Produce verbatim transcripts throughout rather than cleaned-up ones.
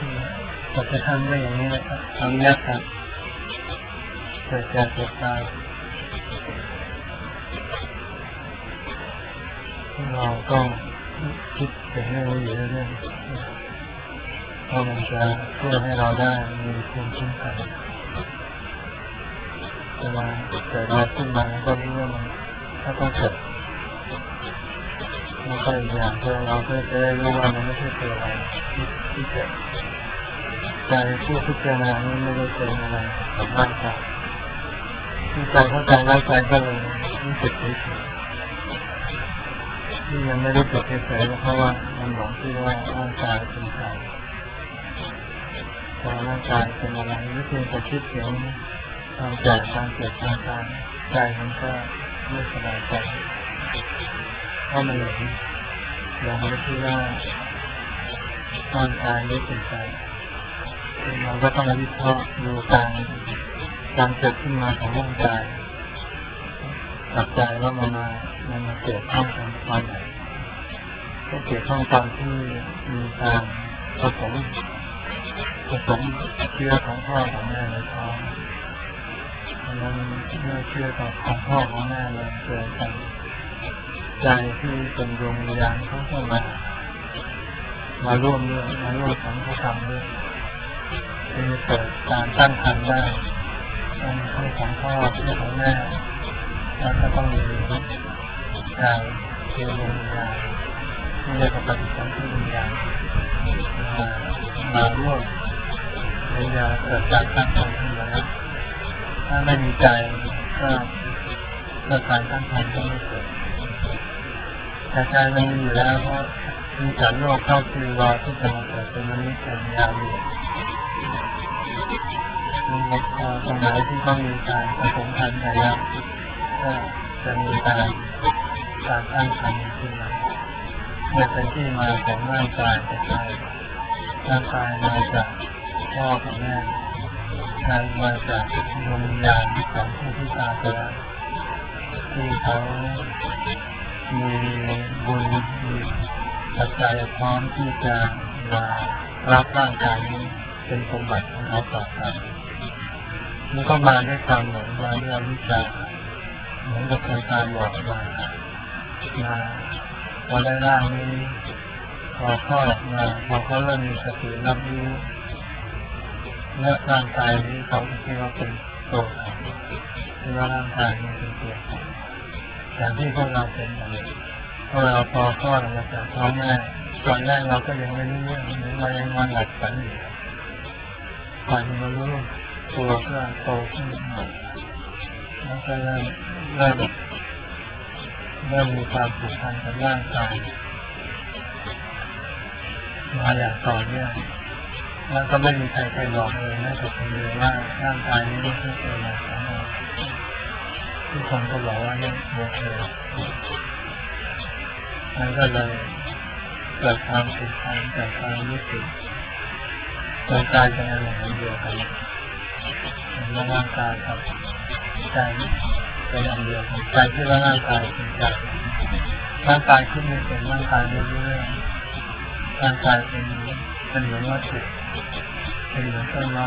เราจะทำได้อย่างนี้นะครับทำยากครับเกิดแก่เจ็บตายเราต้องคิดถึงเรื่องนี้อยู่เรื่อยๆเพราะมันจะช่วยให้เราได้มีภูมิคุ้มกันเวลาเกิดอะไรขึ้นมาก็รู้ว่ามันถ้าต้องเกิดไม่ใช่อย่างเดียวเราก็จะได้รู้ว่ามันไม่ใช่ตัวอะไรที่เกิดใจผู้พิจารณานี้ไม่ได้เป็นอะไรกับร่างกายที่ใจเข้าใจร่างกายก็เลยรู้สึกเฉยๆที่ยังไม่รู้สึกเฉยๆเพราะว่ามันหลงที่ว่าร่างกายเป็นใจพอร่างกายเป็นอะไรไม่เพียงแต่คิดถึงความแก่ความเจ็บความตายใจมันก็ไม่สบายใจเพราะมันหลงหลงไปที่ว่าร่างกายไม่เป็นใจเราก็ต้องวิเคราะห์ดูการการเกิดขึ้นมาของร่างกายกับใจว่ามันมามันมาเกิดข้องกันตอนไหนก็เกิดข้องตอนที่มีการผสมผสมเชื้อของพ่อของแม่ในท้องแล้วเมื่อเชื้อของพ่อของแม่มันเกิดกันใจที่เป็นดวงวิญญาณเขาก็มามาร่วมด้วยมาร่วมของเขาทำด้วยคือเกิดการตั้งครรภ์ได้ต้องให้ของพ่อให้ของแม่แล้วก็ต้องมีการเชื่อวิญญาณที่เรียกว่าปฏิสัมพันธ์วิญญาณมามาร่วมวิญญาณเกิดจากตั้งครรภ์ขึ้นมาแล้วถ้าไม่มีใจก็ก็การตั้งครรภ์ก็ไม่เกิดแต่ใจมันมีอยู่แล้วเพราะมีสัตว์โลกเข้าคือรอที่จะมาเกิดเป็นมนุษย์เป็นยาวอยู่ตรงไหนที่ต้องมีการผสมพันธุ์กันแล้วก็จะมีการการตั้งครรภ์ขึ้นมาเมื่อเป็นที่มาของร่างกายแต่ใจร่างกายมาจากพ่อกับแม่ใจมาจากดวงวิญญาณของผู้ที่ตายไปแล้วที่เขามีบุญมีปัจจัยพร้อมที่จะมารับร่างกายนี้เป็นสมบัติของเขาต่อไปมันก็มาด้วยความหลงมาด้วยวิชาเหมือนกับคนตาบอดมามาพอได้ร่างนี้พอคลอดออกมาพอเขาเริ่มมีสติรับรู้เนื้อร่างกายนี้เขาคิดว่าเป็นตัวคิดว่าร่างกายนี้เป็นตัวอย่างที่พวกเราเป็นอะไรพวกเราพอคลอดออกมาจากท้องแม่ตอนแรกเราก็ยังไม่รู้เรื่องเรายังนอนหลับฝันอยู่พอมารู้ตัวก็โตขึ้นมาแล้วก็เริ่มเริ่มเริ่มมีความผูกพันกับร่างกายมาอย่างต่อเนื่องแล้วก็ไม่มีใครไปหลอกเลยนะแต่คนเดียวว่าร่างกายนี้ไม่ใช่ตัวเราของเราทุกคนก็บอกว่าเนี่ยหมดเลยมันก็เลยเกิดความผูกพันเกิดความรู้สึกร่างกายเป็นอะไรเดียวกันร่างกายกับใจเป็นอันเดียวกันใจที่ว่าร่างกายเป็นใจร่างกายขึ้นเป็นร่างกายเรื่อยๆร่างกายเป็นเป็นเหมือนวัตถุเป็นเหมือนต้นไม้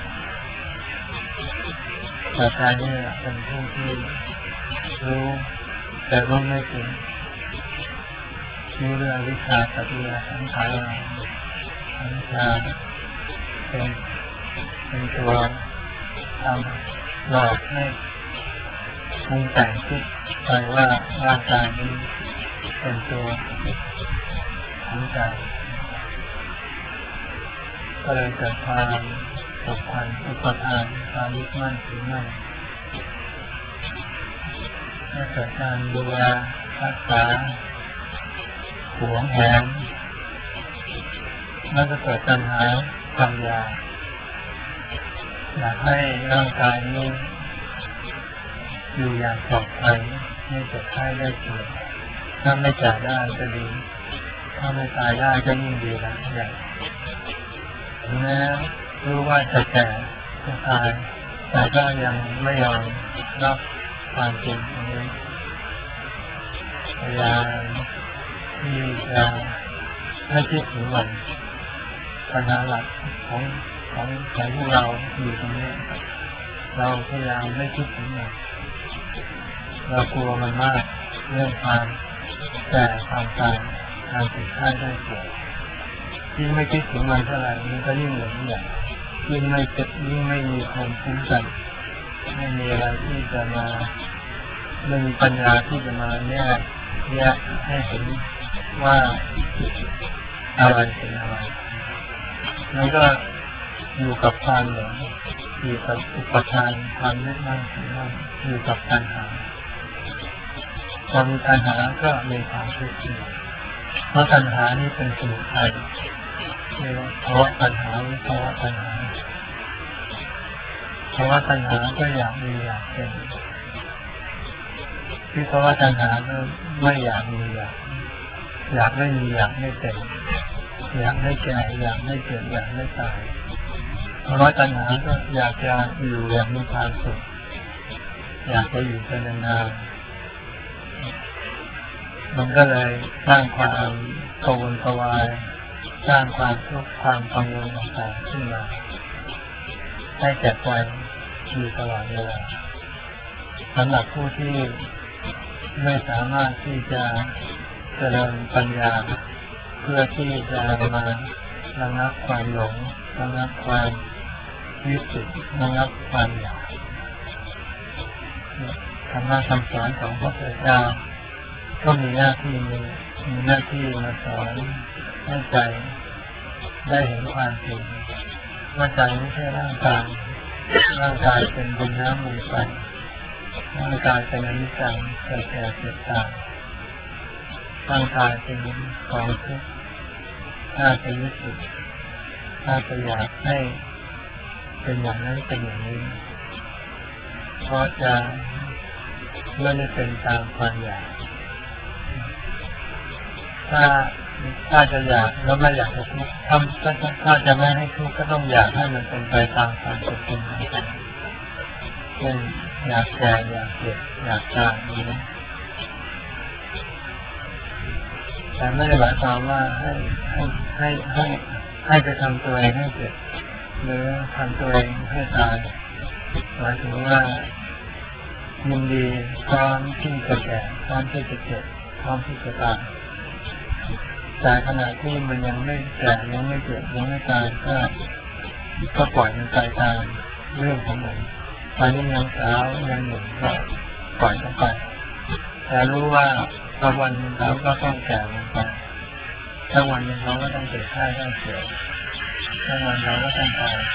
แต่ใจนี่เป็นผู้ที่รู้แต่รู้ไม่ถึงรู้เรื่องวิชากับเรื่องสังขารสังขารเป็นเป็นตัวทำหลอกให้ปรุงแต่งขึ้นไปว่าร่างกายนี้เป็นตัวของใจก็เลยเกิดความผูกพันอุปทานความยึดมั่นถือมั่นให้เกิดการดูแลรักษาหวงแหนแล้วก็เกิดปัญหาความอยากอยากให้ร่างกายนี้อยู่อย่างปลอดภัยไม่เจ็บไข้ได้ป่วยถ้าไม่จ่ายได้ก็ดีถ้าไม่ตายได้ก็ยิ่งดีนะอย่างแม้รู้ว่าจะแก่จะตายแต่ก็ยังไม่ยอมรับความจริงตรงนี้พยายามที่จะไม่คิดถึงมันทปัญหาหลักของของของพวกเราอยู่ตรงนี้เราพยายามไม่คิดถึงมันเรากลัวมันมากเรื่องความแก่ความตายการติดข้าได้ป่วยยิ่งไม่คิดถึงมันเท่าไหร่มันก็ยิ่งหลงใหญ่ยิ่งไม่เจ็บยิ่งไม่มีความคุ้มกันไม่มีอะไรที่จะมาไม่มีปัญญาที่จะมาแยกแยกให้เห็นว่าอะไรเป็นอะไรแล้วก็อยู่กับความหลงอยู่กับอุปทานความยึดมั่นถือมั่นอยู่กับตัณหาพอมีตัณหาก็มีความทุกข์เพราะตัณหานี่เป็นสมุทัยเรียกว่าภาวะตัณหาหรือภาวะตัณหาภาวะตัณหาก็อยากมีอยากเป็นที่ภาวะตัณหาก็ไม่อยากมีอยากอยากไม่มีอยากไม่เป็นอยากไม่แก่อยากไม่เกิดอยากไม่ตายภาวะตัณหาก็อยากจะอยู่อย่างมีความสุขอยากจะอยู่เป็นนานๆมันก็เลยสร้างความกังวลกวายสร้างความทุกข์ความกังวลต่างๆขึ้นมาให้แก่ใจอยู่ตลอดเวลาสำหรับผู้ที่ไม่สามารถที่จะเจริญปัญญาเพื่อที่จะมาระงับความหลงระงับความยึดติดระงับความอยากธรรมะคำสอนของพระพุทธเจ้าก็มีหน้าที่มีมีหน้าที่มาสอนให้ใจได้เห็นความจริงว่าใจไม่ใช่ร่างกายร่างกายเป็นดินน้ำลมไฟร่างกายเป็นอนิจจังเกิดแก่เจ็บตายร่างกายเป็นกองทุกข์ถ้าจะยึดติดถ้าจะอยากให้เป็นอย่างนั้นเป็นอย่างนี้เพราะจะไม่ได้เป็นตามความอยากถ้าถ้าจะอยากแล้วไม่อยากจะทุกข์ถ้าถ้าจะไม่ให้ทุกข์ก็ต้องอยากให้มันเป็นไปตามความเป็นจริงเช่นอยากแก่อยากเจ็บอยากตายนี้นะแต่ไม่ได้หมายความว่าให้ให้ให้ให้ให้ไปทำตัวเองให้เจ็บหรือทำตัวเองให้ตายหมายถึงว่ายินดีพร้อมที่จะแก่พร้อมที่จะเจ็บพร้อมที่จะตายแต่ขณะที่มันยังไม่แก่ยังไม่เจ็บยังไม่ตายก็ก็ปล่อยมันไปตามเรื่องของมันตอนนี้ยังสาวยังหนุ่มก็ปล่อยมันไปแต่รู้ว่าสักวันหนึ่งเขาก็ต้องแก่ลงไปสักวันหนึ่งเขาก็ต้องเจ็บไข้ต้องเสียสักวันเขาก็ต้องตาย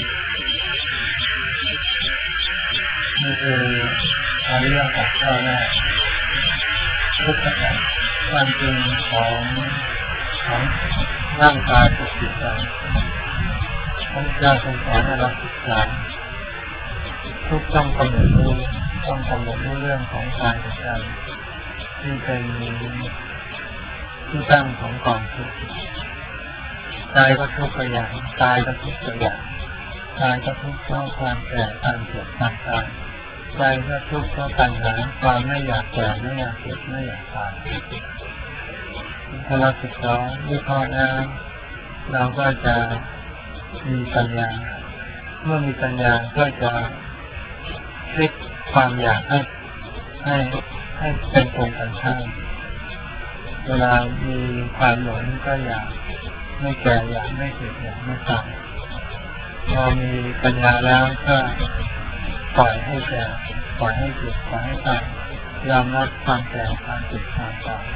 นี่คืออริยสัจข้อแรกทุกข์สัจความจริงของของร่างกายกับจิตใจพระเจ้าทรงสอนให้เราศึกษาทุกต้องกำหนดรู้ต้องกำหนดรู้เรื่องของกายกับใจที่เป็นที่ตั้งของกองทุกข์ใจก็ทุกข์อย่างตายก็ทุกข์อย่างกายก็ทุกข์เพราะความแก่ความเจ็บความตายใจก็ทุกข์เพราะตัณหาความไม่อยากแก่ไม่อยากเจ็บไม่อยากตายถ้าเราศึกษาวิเคราะห์แล้วเราก็จะมีปัญญาเมื่อมีปัญญาก็จะพลิกความอยากให้ให้ให้เป็นตรงกันข้ามเวลามีความหลงก็อยากไม่แก่อยากไม่เจ็บอยากไม่ตายพอมีปัญญาแล้วก็ปล่อยให้แก่ปล่อยให้เจ็บปล่อยให้ตายยอมรับความแก่ความเจ็บความตาย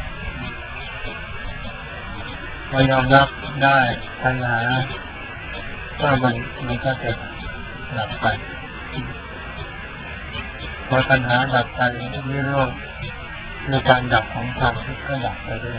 พอยอมรับได้ปัญหาก็มันมันก็จะดับไปพอปัญหาดับไปนิโรธในการดับของความทุกข์ก็ดับไปด้วย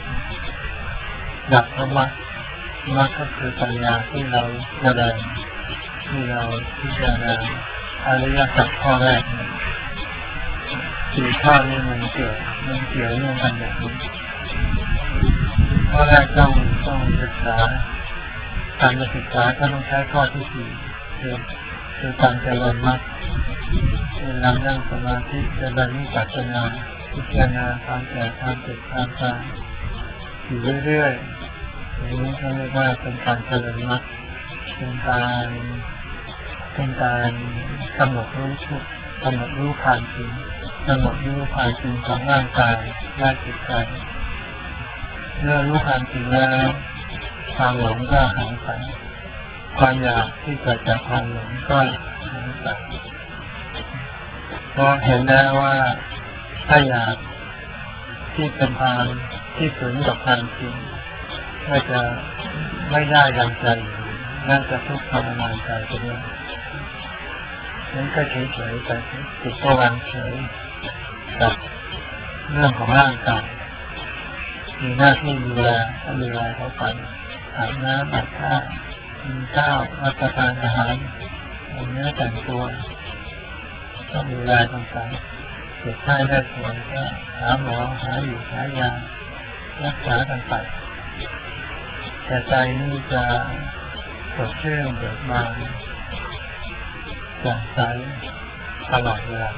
ดับเพราะมรรคมรรคก็คือปัญญาที่เราแสดงที่เราพิจารณาอริยสัจข้อแรกสี่ข้อนี้มันเกี่ยวมันเกี่ยวเรื่องกันอย่างนี้ข้อแรกต้องต้องศึกษาการศึกษาก็ต้องใช้ข้อที่สี่คือคือการเจริญมรรคเวลานั่งสมาธิเจริญวิปัสสนาพิจารณาความแก่ความเจ็บความตายอยู่เรื่อยๆอย่างนี้เขาเรียกว่าเป็นการเจริญมรรคเป็นการเป็นการกำหนดรู้ทุกกำหนดรู้ความจริงกำหนดรู้ความจริงของร่างกายและจิตใจเมื่อรู้ความจริงแล้วความหลงก็หายไปความอยากที่เกิดจากความหลงก็หายไปเพราะเห็นแล้วว่าถ้าอยากที่เป็นทางที่ฝืนกับความจริงก็จะไม่ได้ดังใจน่าจะทุกข์ทรมานใจไปด้วยนั้นก็เฉยๆแต่จิตก็วางเฉยกับเรื่องของร่างกายมีหน้าที่ดูแลก็ดูแลเขาไปอาบน้ำอาบท่ากินข้าวรับประทานอาหารแต่งเนื้อแต่งตัวก็ดูแลต่างๆเจ็บไข้ได้ป่วยก็หาหมอหาอยู่หายารักษากันไปแต่ใจนี่จะสดชื่นเบิกบานแจ่มใสตลอดเวลา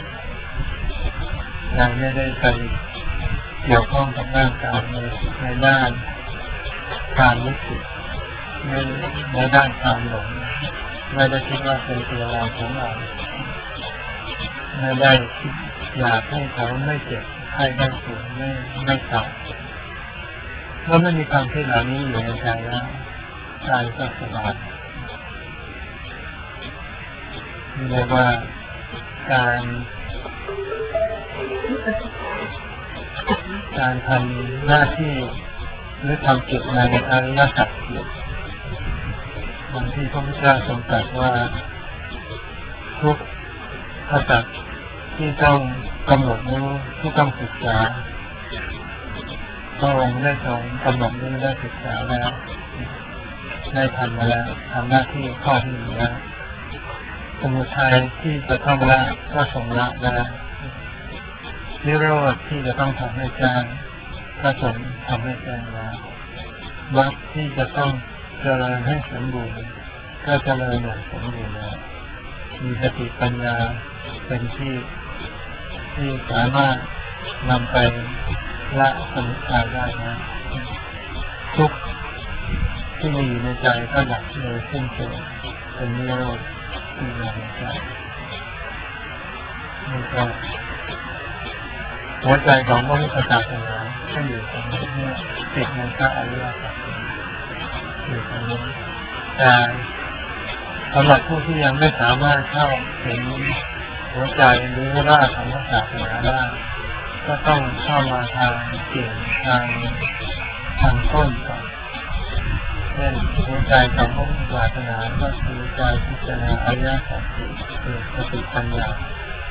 ใจไม่ได้ไปเกี่ยวข้องกับร่างกายในในด้านการรู้สึกในในด้านความหลงไม่ได้คิดว่าเป็นตัวเราของเราไม่ได้คิดอยากให้เขาไม่เจ็บให้ได้ป่วยไม่ไม่ตายเมื่อไม่มีความคิดเหล่านี้อยู่ในใจแล้วใจก็สบายเรียกว่าการการทำหน้าที่หรือทำกิจในอริยสัจสี่บางที่พระพุทธเจ้าทรงตรัสว่าทุกขสัจที่ต้องกำหนดรู้ที่ต้องศึกษาพระองค์ได้ทรงกำหนดรู้ได้ศึกษาแล้วได้ทำมาแล้วทำหน้าที่ข้อที่หนึ่งแล้วสมุทัยที่จะต้องละก็ทรงละแล้วนิโรธที่จะต้องทำให้แจ้งก็ทรงทำให้แจ้งแล้วมรรคที่จะต้องเจริญให้สมบูรณ์ก็เจริญอย่างสมบูรณ์แล้วมีสติปัญญาเป็นที่ที่สามารถนำไปละสมุทัยได้นะทุกที่มีในใจก็ดับเลยสิ้นเชิงเป็นนิโรธที่มีในใจนี่ก็หัวใจของพระพุทธศาสนาก็อยู่ตรงนี้เนี่ยติดในพระอริยสัจอยู่ตรงนี้แต่สำหรับผู้ที่ยังไม่สามารถเข้าถึงหัวใจหรือรากของพระศาสนาได้ก็ต้องเข้ามาทางเกี่ยวทางทางต้นก่อนเช่นหัวใจของพระพุทธศาสนาก็คือใจพิจารณาอริยสัจคือสติปัญญา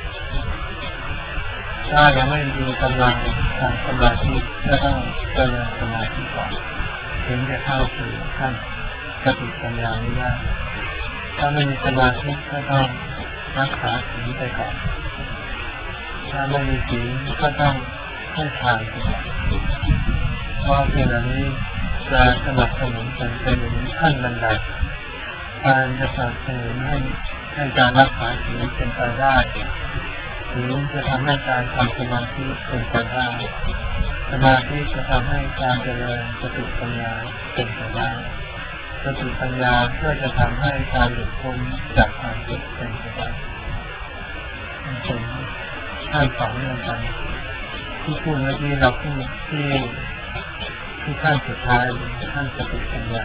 ถ้ายังไม่มีกำลังทางสมาธิก็ต้องเจริญสมาธิก่อนถึงจะเข้าสู่ขั้นสติปัญญานี้ได้ถ้าไม่มีสมาธิก็ต้องรักษาศีลไปก่อนถ้าไม่มีศีลก็ต้องให้ทานไปก่อนเพราะเพียงเหล่านี้จะสนับสนุนกันเป็นขั้นบันไดการจะสนับสนุนให้ให้การรักษาศีลเป็นไปได้หรือจะทำให้การทำสมาธิเป็นไปได้สมาธิจะทำให้การเจริญสติปัญญาเป็นไปได้สติปัญญาเพื่อจะทำให้การหลุดพ้นจากความทุกข์เป็นไปได้เป็นขั้นสองเรื่องกันที่พูดเมื่อกี้เราพูดที่ที่ขั้นสุดท้ายขั้นสติปัญญา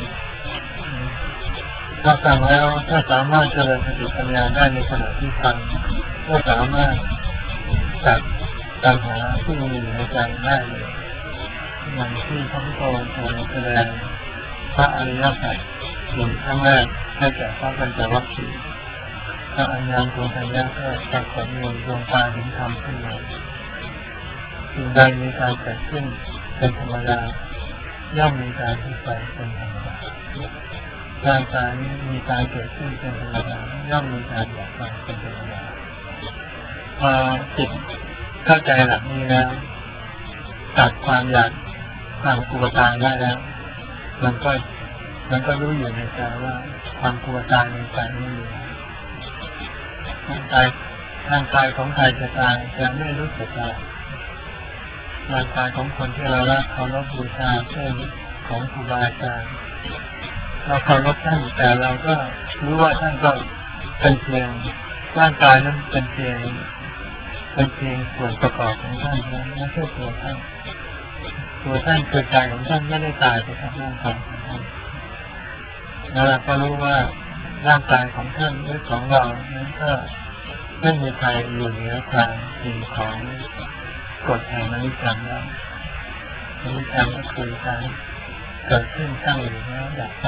ถ้าฟังแล้วถ้าสามารถเจริญสติปัญญาได้ในขณะที่ฟังก็สามารถตัดปัญหาที่มีอยู่ในใจได้เลยอย่างที่พระพุทธองค์ทรงแสดงพระอริยสัจส่วนครั้งแรกให้แก่พระปัญจวัคคีย์พระอัญญาณโกณทัญญะก็ปรากฏในดวงตาเห็นธรรมขึ้นมาสิ่งใดมีการเกิดขึ้นเป็นธรรมดาย่อมมีการที่ไปเป็นธรรมดาร่างกายนี้มีการเกิดขึ้นเป็นธรรมดาย่อมมีการดับไปเป็นธรรมดาพอจิตเข้าใจหลักนี้แล้วตัดความอยากความกลัวตายได้แล้วมันก็มันก็รู้อยู่ในใจว่าความกลัวตายในใจไม่มีร่างกายร่างกายของใครจะตายจะไม่รู้สึกอะไรร่างกายของคนที่เรารักเคารพบูชาเช่นคของครูบาอาจารย์เราเคารพท่านแต่เราก็รู้ว่าท่านก็เป็นเพียงร่างกายนั้นเป็นเพียงเป็นเพียงส่วนประกอบของท่านนะไม่ใช่ตัวท่านตัวท่านคือใจของท่านไม่ได้ตายไปกับร่างกายของท่านแล้วเราก็รู้ว่าร่างกายของท่านหรือของเรานั้นก็ไม่มีใครอยู่เหนือความจริงของกฎแห่งอนิจจังแล้วอนิจจังก็คือการเกิดขึ้นตั้งอยู่แล้วดับไป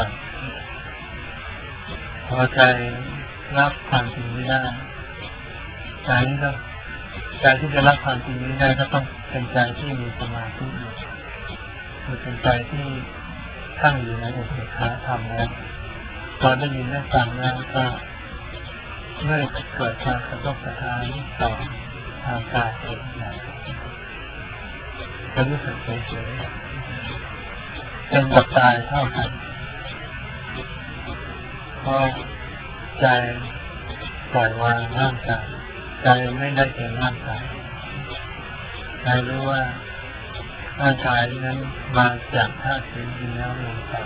พอใจรับความจริงนี้ได้ใจนี้ก็ใจที่จะรับความจริงนี้ได้ก็ต้องเป็นใจที่มีสมาธิอยู่คือเป็นใจที่ตั้งอยู่ในอุเบกขาธรรมแล้วตอนได้ยินได้ฟังแล้วก็ไม่เกิดความกระทบกระทั่งต่อทางกายเองนะก็รู้สึกเฉยๆเป็นกับตายเท่ากันเพราะใจปล่อยวางร่างกายใจไม่ได้เป็นร่างกายใจรู้ว่าร่างกายนั้นมาจากธาตุสี่ดินน้ำลมไฟ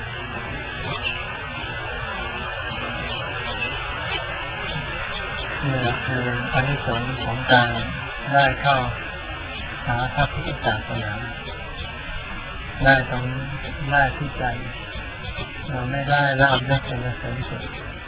นี่แหละคืออานิสงส์ของการได้เข้าหาพระพุทธศาสนาได้ตรงได้ที่ใจเราไม่ได้ลาภยศสรรเสริญสุข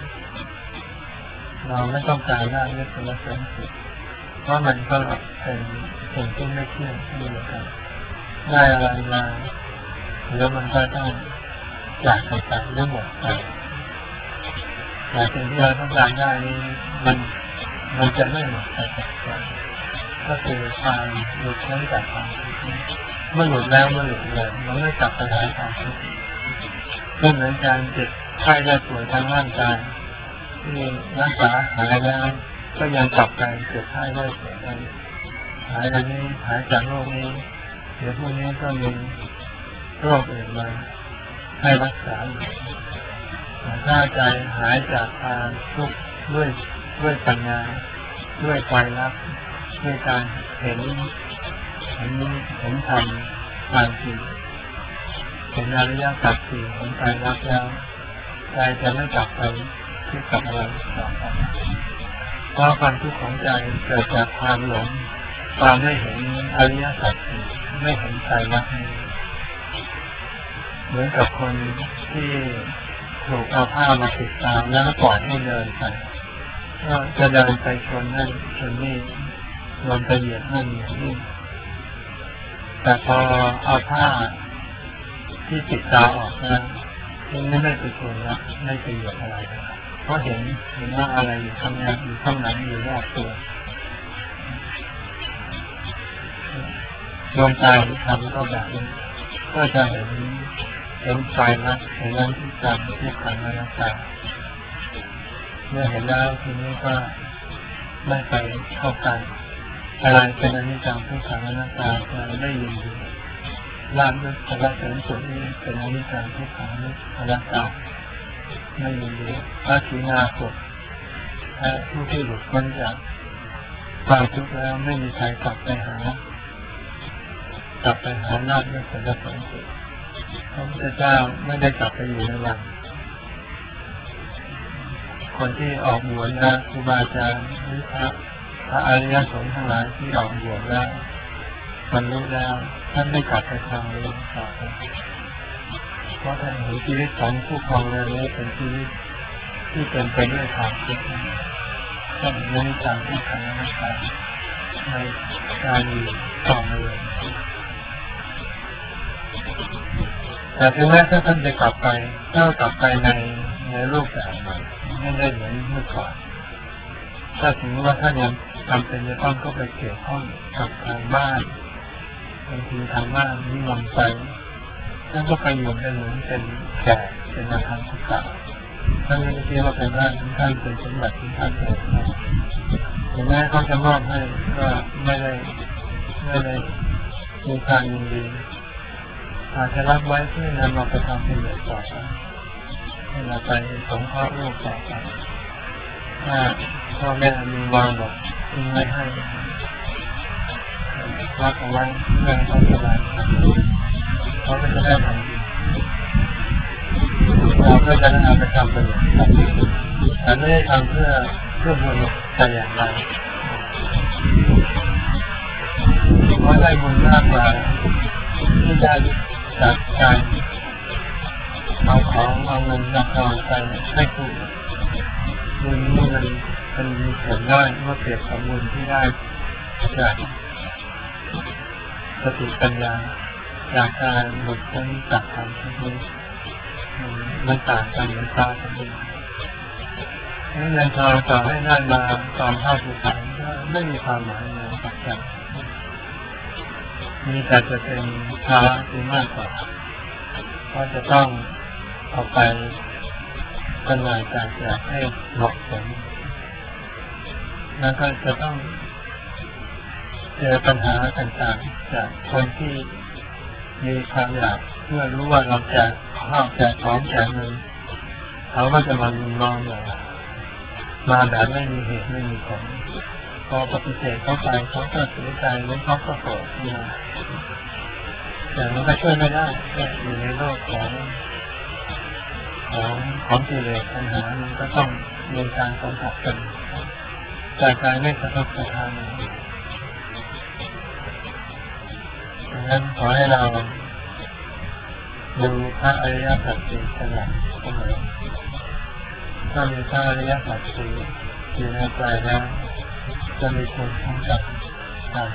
เราไม่ต้องการลาภยศสรรเสริญสุขเพราะมันก็เป็นสิ่งที่ไม่เที่ยงที่เดียวกันได้อะไรมาแล้วมันก็ต้องจากไปจากเรื่องหมดไปแต่สิ่งที่เราต้องการได้นี้มันมันจะไม่หมดไปจากใจก็คือความหลุดพ้นจากความทุกข์เมื่อหลุดแล้วเมื่อหลุดเลยมันไม่กลับไปหาความทุกข์ก็เหมือนการเจ็บไข้ได้ป่วยทางร่างกายที่รักษาหายแล้วก็ยังกลับไปเจ็บไข้ได้ป่วยได้หายอันนี้หายจากโรคนี้เดี๋ยวพวกนี้ก็มีโรคอื่นมาให้รักษาอยู่ถ้าใจหายจากความทุกข์ด้วยด้วยปัญญาด้วยไตรลักษณ์ด้วยการเห็นเห็นเห็นธรรมตามจริงเห็นอริยสัจสี่เห็นไตรลักษณ์แล้วใจจะไม่กลับไปที่กับอะไรต่อไปเพราะความทุกข์ของใจเกิดจากความหลงความไม่เห็นอริยสัจสี่ไม่เห็นไตรลักษณ์เหมือนกับคนที่ถูกเอาผ้ามาปิดตาแล้วปล่อยให้เดินไปก็จะเดินไปชนนั่นชนนี่ลงไปเหยียบนั่นเหยียบนี่แต่พอเอาผ้าที่ปิดตาออกนะไม่ได้ไปชนละไม่ไปเหยียบอะไรเพราะเห็นเห็นว่าอะไรอยู่ข้างหน้าอยู่ข้างหลังอยู่รอบตัวดวงตาที่ทำก็แบบนี้ก็จะเห็นเห็นไฟนะเห็นนั้นที่จำที่ขันอนัตตาเมื่อเห็นแล้วทีนี้ก็ไม่ไปเข้าใกล้อะไรเป็นอนิจจังทุกขังอนัตตาจะได้ยินดีลาภยศสรรเสริญสุขนี้เป็นอนิจจังทุกขังอนัตตาไม่ยินดีพระขีณาสพและผู้ที่หลุดพ้นจากความทุกข์แล้วไม่มีใครกลับไปหากลับไปหาลาภยศสรรเสริญสุขพระพุทธเจ้าไม่ได้กลับไปอยู่ในวังคนที่ออกบวชนะครูบาอาจารย์หรือพระพระอริยสงฆ์ทั้งหลายที่ออกบวชแล้วบรรลุแล้วท่านไม่กลับไปทางเรือนต่อไปเพราะท่านเห็นชีวิตของผู้ครองเรือนนี้เป็นชีวิตที่เป็นไปด้วยความทุกข์ท่านไม่ได้จากที่ขันธ์อนัตตาในการอยู่ต่อเรือนแต่ถึงแม้ถ้าท่านจะกลับไปถ้ากลับไปในในรูปแบบใหม่ไม่ได้เหมือนเมื่อก่อนถ้าถึงว่าท่านยังจำเป็นจะต้องก็ไปเกี่ยวข้องกับทางบ้านบางทีทางบ้านนิมนต์ไปท่านก็ไปอยู่เป็นเหมือนเป็นแขกเป็นอาคารทุกข์ท่านไม่ได้คิดว่าเป็นบ้านของท่านเป็นสมบัติของท่านเลยถึงแม้เขาจะมอบให้ก็ไม่ได้ไม่ได้มีการยินดีอาจจะรับไว้เพื่อนำมาไปทำประโยชน์ต่อไปให้เราไปสงเคราะห์โลกต่อไปถ้าพ่อแม่มีวางบอกทิ้งไว้ให้รักเอาไว้เพื่อให้เขาสบายเขาก็จะได้ทำดีเราก็จะเอาไปทำประโยชน์แต่ไม่ได้ทำเพื่อเพื่อบุญแต่อย่างใดเพราะได้บุญมากกว่าที่ได้จากการเอาของเอาเงินเอาทองไปให้ผู้บุญนี่มันมันมีผลน้อยเมื่อเปรียบกับบุญที่ได้จากสติปัญญาจากการหลุดพ้นจากความทุกข์มันต่างกันมันต่างกันนี่เงินทองต่อให้ได้มาตอนเท่าผู้ชายก็ไม่มีความหมายเลยกับใจมีแต่จะเป็นภาระที่มากกว่าเพราะจะต้องเอาไปจำหน่ายจ่ายแจกให้เหมาะสมแล้วก็จะต้องเจอปัญหาต่างๆจากคนที่มีความอยากเมื่อรู้ว่าเราแจกข้าวแจกของแจกเงินเขาก็จะมาลุมล้อมเรามาแบบไม่มีเหตุไม่มีผลพอปฏิเสธเขาไปเขาก็เสียใจหรือเขาก็โกรธมาแต่มันก็ช่วยไม่ได้อยู่ในโลกของของของกิเลสปัญหามันก็ต้องมีการสัมผัสกันแต่กายไม่กระทบกระทั่งดังนั้นขอให้เราดูพระอริยสัจสี่เป็นหลักเสมอถ้ามีพระอริยสัจสี่อยู่ในใจแล้วจะมีคนคุ้มกับการ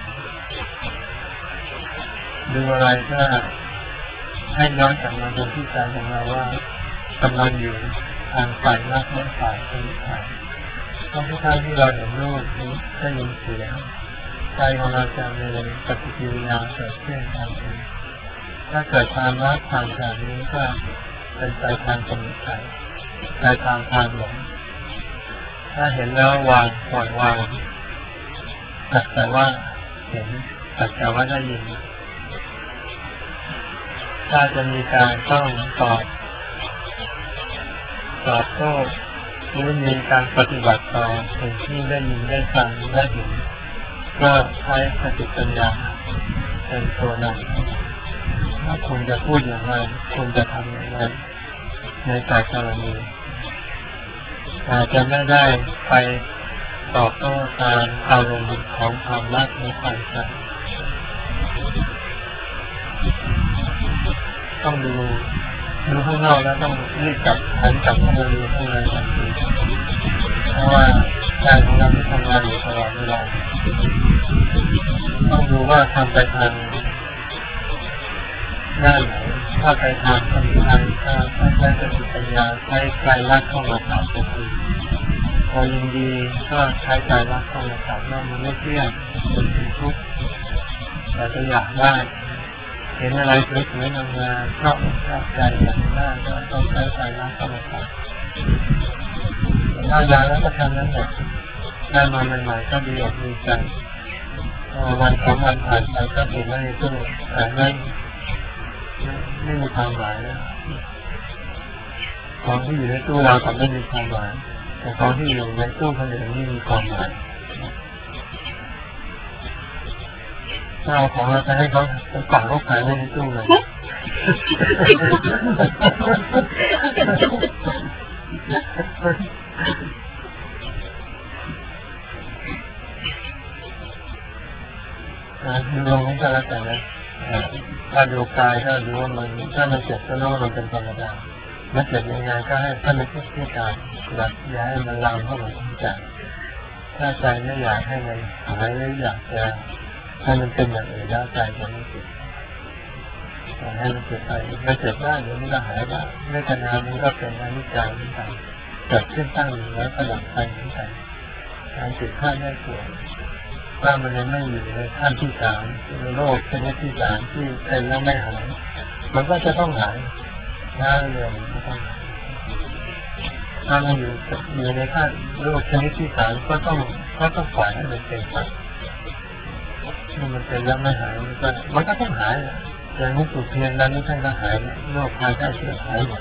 ดูอะไรก็ให้ย้อนกลับมาดูที่ใจของเราว่ากำลังอยู่ทางฝ่ายรักและฝ่ายเป็นฝ่ายเพราะทุกครั้งที่เราเห็นรูปนี้ได้ยินเสียงใจของเราจะมีปฏิกิริยาเกิดขึ้นทางนี้ถ้าเกิดความรักทางแบบนี้ก็เป็นใจทางสมุทัยใจทางทางหลงถ้าเห็นแล้ววางปล่อยวางสักแต่ว่าเห็นสักแต่ว่าได้ยินถ้าจะมีการต้องตอบตอบโต้หรือมีการปฏิบัติต่อสิ่งที่ได้ยินได้ฟังได้เห็นก็ใช้สติปัญญาเป็นตัวนำว่าคุณจะพูดอย่างไรคุณจะทำอย่างไรในแต่กรณีอาจจะไม่ได้ไปตอบโต้ตามอารมณ์ของความรักในความใจต้องดูดูข้างนอกแล้วต้องรีบกลับหันกลับมาดูข้างในทันทีเพราะว่าใจของเราทำงานอยู่ตลอดเวลาต้องดูว่าทำไปทางด้านไหนถ้าไปทางสมุทัยถ้าใช้สติปัญญาใช้ใจรักเข้ามาตอบก็คือพอยินดีก็ใช้ใจรักเข้ามาตอบว่ามันไม่เที่ยงเป็นทุกข์แต่ก็อยากได้เห็นอะไรสวยๆงามๆชอบชอบใจอยากได้ก็ต้องใช้ใจรักเข้ามาตอบถ้าอยากแล้วก็ทำนั้นแหละได้มาใหม่ๆก็ดีอกดีใจวันสองวันผ่านไปก็เห็นว่าในตู้แต่ไม่ไม่มีความหมายแล้วของที่อยู่ในตู้เราแต่ไม่มีความหมายแต่ของที่อยู่ในตู้คนอื่นนี่มีความหมายถ้าเอาของเราไปให้เขากล่องเขาขายไว้ในตู้เลยดูลงนี้ก็แล้วแต่นะถ้าดูกายถ้าดูว่ามันถ้ามันเจ็บก็รู้ว่ามันเป็นธรรมดามันเจ็บยังไงก็ให้ถ้ามันเจ็บที่กายแบบอย่าให้มันลามเข้ามาที่ใจถ้าใจไม่อยากให้มันหายหรืออยากจะให้มันเป็นอย่างอื่นแล้วใจจะไม่เจ็บแต่ให้มันเจ็บไปไม่เจ็บได้เดี๋ยวมันก็หายได้ไม่ขนาดมันก็เป็นอนิจจังเหมือนกันเกิดขึ้นตั้งอยู่แล้วก็ดับไปเหมือนกันการเจ็บไข้ได้ป่วยถ้ามันยังไม่อยู่ในขั้นที่สามในโรคชนิดที่สามที่เป็นแล้วไม่หายมันก็จะต้องหายช้าเร็วก็ต้องถ้ามันอยู่อยู่ในขั้นโรคชนิดที่สามก็ต้องก็ต้องปล่อยให้มันเป็นไปเมื่อมันเป็นแล้วไม่หายมันก็มันก็ต้องหายอย่างนี้สุดเพียงนั้นนี่ท่านก็หายโรคภัยไข้เจ็บหายหมด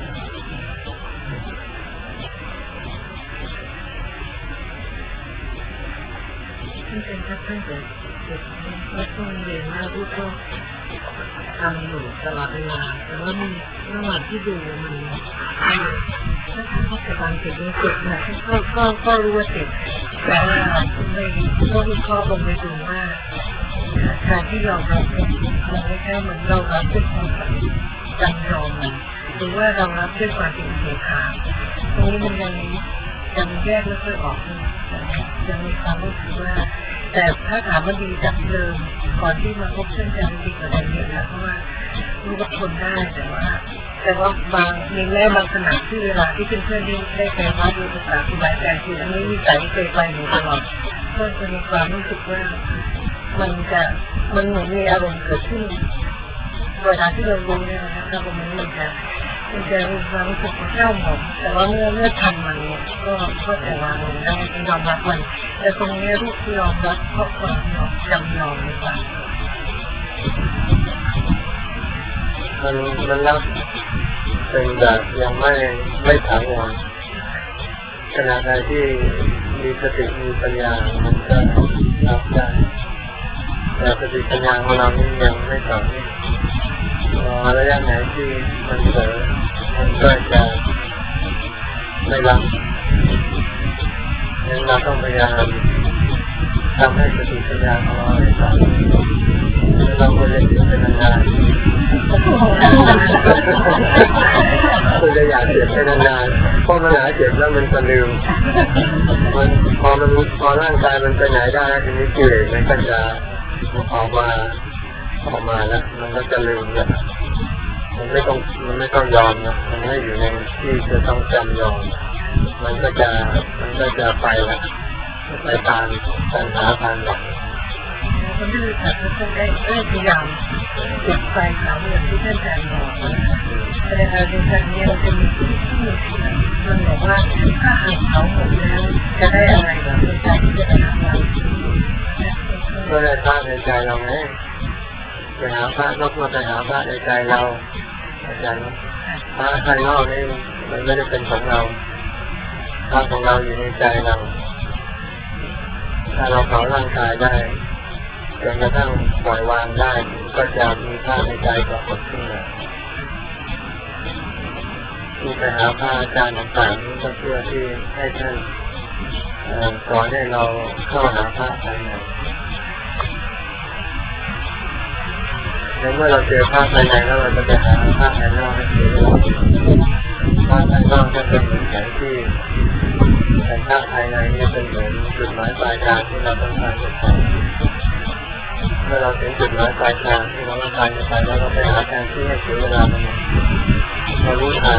ท่านเป็นท่านเกิดเกิดก็ต้องเรียนมาลูกก็ทำอยู่ตลอดเวลาแต่ว่ามันระหว่างที่ดูมันถ้าเขาจะฟังเสียงเจ็บนะก็ก็ก็รู้ว่าเจ็บแต่ว่าไม่ก็วิเคราะห์ลงไปดูว่าการที่ยอมรับมันไม่ใช่เหมือนเรารับด้วยความจำยอมหรือว่าเรารับด้วยความเป็นเหตุการณ์ตรงนี้มันยังยังแยกไม่ค่อยออกยังมีความรู้สึกว่าแต่ถ้าถามว่าดีจากเดิมก่อนที่มาพบเพื่อนกันดีกว่าเดิมเยอะนะเพราะว่ารู้ว่าทนได้แต่ว่าแต่ว่าบางมีแง่บางขณะที่เวลาที่เพื่อนๆได้ได้ไปวัดดูภาษาคุณหลายใจคืออันนี้มีใจเคยไปอยู่ตลอดก็จะมีความรู้สึกว่ามันจะมันเหมือนมีอารมณ์เกิดขึ้นเวลาที่เรารู้เนี่ยนะครับอารมณ์มันจะมันจะมีความรู้สึกเศร้าหมองแต่ว่าเมื่อเมื่อทำมันเนี่ยก็ก็จะวางลงได้ยอมรับมันแต่ตรงนี้รูปที่ยอมรับเพราะความจำยอมหรือเปล่ามันมันรับเป็นแบบยังไม่ไม่ถาวรขณะใดที่มีสติมีปัญญามันก็รับได้แต่สติปัญญาของเรานี่ยังไม่ต่อเนื่องระยะไหนที่มันเผลอมันก็จะไม่รับงั้นเราต้องพยายามทำให้สติปัญญาของเราได้ต่อเนื่องเราควรจะอยู่เป็นนานๆควรจะอยากเจ็บเป็นนานๆเพราะมันหาเจ็บแล้วมันจะลืมมันพอมันพอร่างกายมันไปไหนได้ทีนี้กิเลสมันก็จะออกมาออกมาแล้วมันก็จะลืมแล้วมันไม่ต้องมันไม่ต้องยอมนะมันไม่อยู่ในที่จะต้องจำยอมมันก็จะมันก็จะไปแล้วไปตามปัญหาทางหลักคนที่รู้จักท่านได้ได้พยายามติดไฟเขาอย่างที่ท่านอาจารย์บอกแต่ในทางเดียวกันเนี่ยมันจะมีที่ที่มันบอกว่าถ้าหากเขาหมดแล้วจะได้อะไรแบบในใจที่จะได้ทำอะไรก็ได้พระในใจเราไงไปหาพระก็มาไปหาพระในใจเราอาจารย์พระภายนอกนี่มันไม่ได้เป็นของเราพระของเราอยู่ในใจเราถ้าเราเผาร่างกายได้จนกระทั่งปล่อยวางได้ก็จะมีพระในใจปรากฏขึ้นมาที่ไปหาพระอาจารย์ต่างๆก็เพื่อที่ให้ท่านสอนให้เราเข้าหาพระภายในแล้วเมื่อเราเจอพระภายในแล้วเราจะไปหาพระภายนอกให้เจอพระภายนอกจะเป็นเหมือนแสงที่แต่พระภายในจะเป็นเหมือนจุดหมายปลายทางที่เราต้องการจะไปเมื่อเราถึงจุดหมายปลายทางที่เราต้องการจะไปแล้วเราไปหาทางที่ให้เสียเวลาไปเรารู้ทาง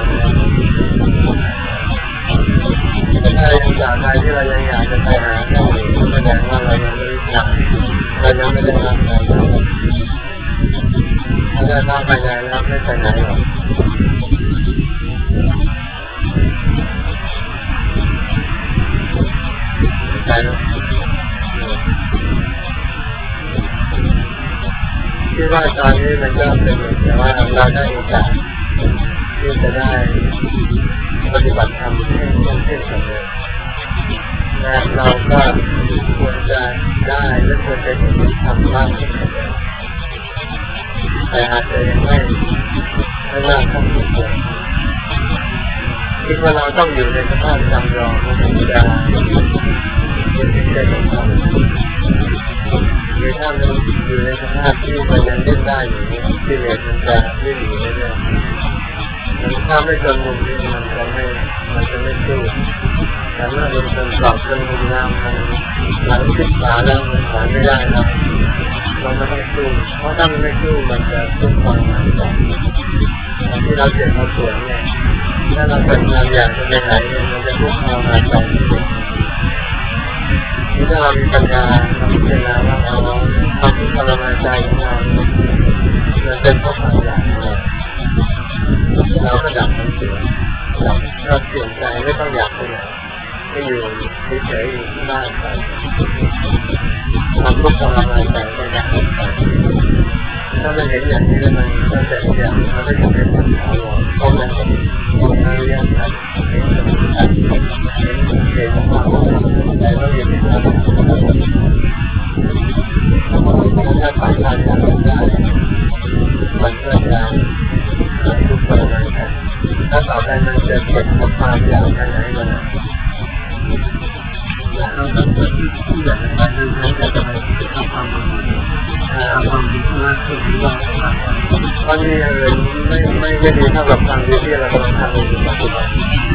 ถ้าเราอยากไปที่เรายังอยากจะไปหาได้แสดงว่าเรายังไม่รู้ทางเรายังไม่ได้รับการถ้าได้ทางไปไหนแล้วไม่ไปไหนหรอกใช่ไหมคิดว่าตอนนี้มันก็เป็นแต่ว่าเราได้โอกาสที่จะได้ปฏิบัติธรรมให้ต้องเท่สำเร็จและเราก็ควรจะได้และควรจะปฏิบัติธรรมมากขึ้นแต่อาจจะยังไม่ไม่มากเท่าที่ควรคิดว่าเราต้องอยู่ในสภาพจำลองมันถึงจะเป็นสิ่งที่ต้องทำหรือถ้ามันอยู่ในสภาพที่มันยังเล่นได้อยู่กิเลสมันจะเล่นอยู่เรื่อยๆมันถ้าไม่จนมุมนี้มันจะไม่มันจะไม่สู้แต่เมื่อมันจนกรอบจนมุมน้ำมันหลังติดขาแล้วมันถอยไม่ได้แล้วเราไม่ต้องสู้เพราะถ้ามันไม่สู้มันจะสู้ความหมายต่อที่เราเจ็บเราปวดเนี่ยถ้าเราเป็นงานอย่างจะไปไหนเนี่ยมันจะทุกข์ทรมานใจที่ถ้าเรามีปัญญาเราพิจารณาว่าเราทำทุกข์ทรมานใจของเรามันเป็นเพราะความอยากของเราเราก็ดับมันเสียดับเราเปลี่ยนใจไม่ต้องอยากไปไหนไม่อยู่เฉยๆอยู่ที่บ้านไปทำทุกข์ทรมานใจก็ดับมันไปถ้ามันเห็นอย่างนี้แล้วมันก็จะอย่างมันก็จะเป็นปัญหาหรอกเพราะมันเป็นอริยสัจเห็นสมุทัยเห็นเหตุของความแต่เราอยู่ในความถ้าผ่านการทำได้ถ้าต่อไปมันจะเกิดความอยากอะไรมันแล้วเราต้องเกิดที่ที่อยากอะไรนั้นจะทำไมทำความดีทำความดีเพื่อสิ่งที่เราทำตอนนี้อย่างอื่นไม่ไม่ไม่ดีเท่ากับความดีที่เรากำลังทำอยู่ปัจจุบัน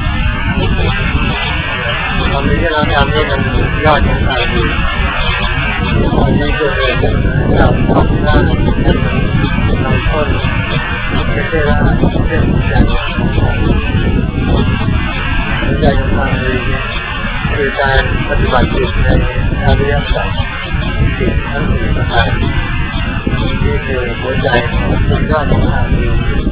ความดีที่เราทำนี่มันยอดของความดีอันนี้คือเราทำได้ทำต้นไม่ใช่ว่าเช่นอย่างใจของความดีคือการปฏิบัติจิตในอริยสัจสี่ทั้งสี่ประการนี่คือหัวใจของสุดยอดของความดี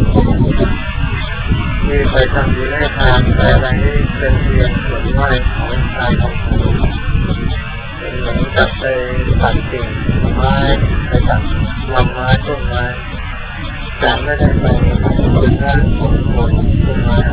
มีไปทำดีให้ทานไปอะไรนี่เป็นเพียงส่วนย่อยของการทำบุญเป็นเหมือนกับไปตัดกิ่งไม้ไปตัดลำไม้ต้นไม้แต่ไม่ได้ไปขุดรากของต้นไม้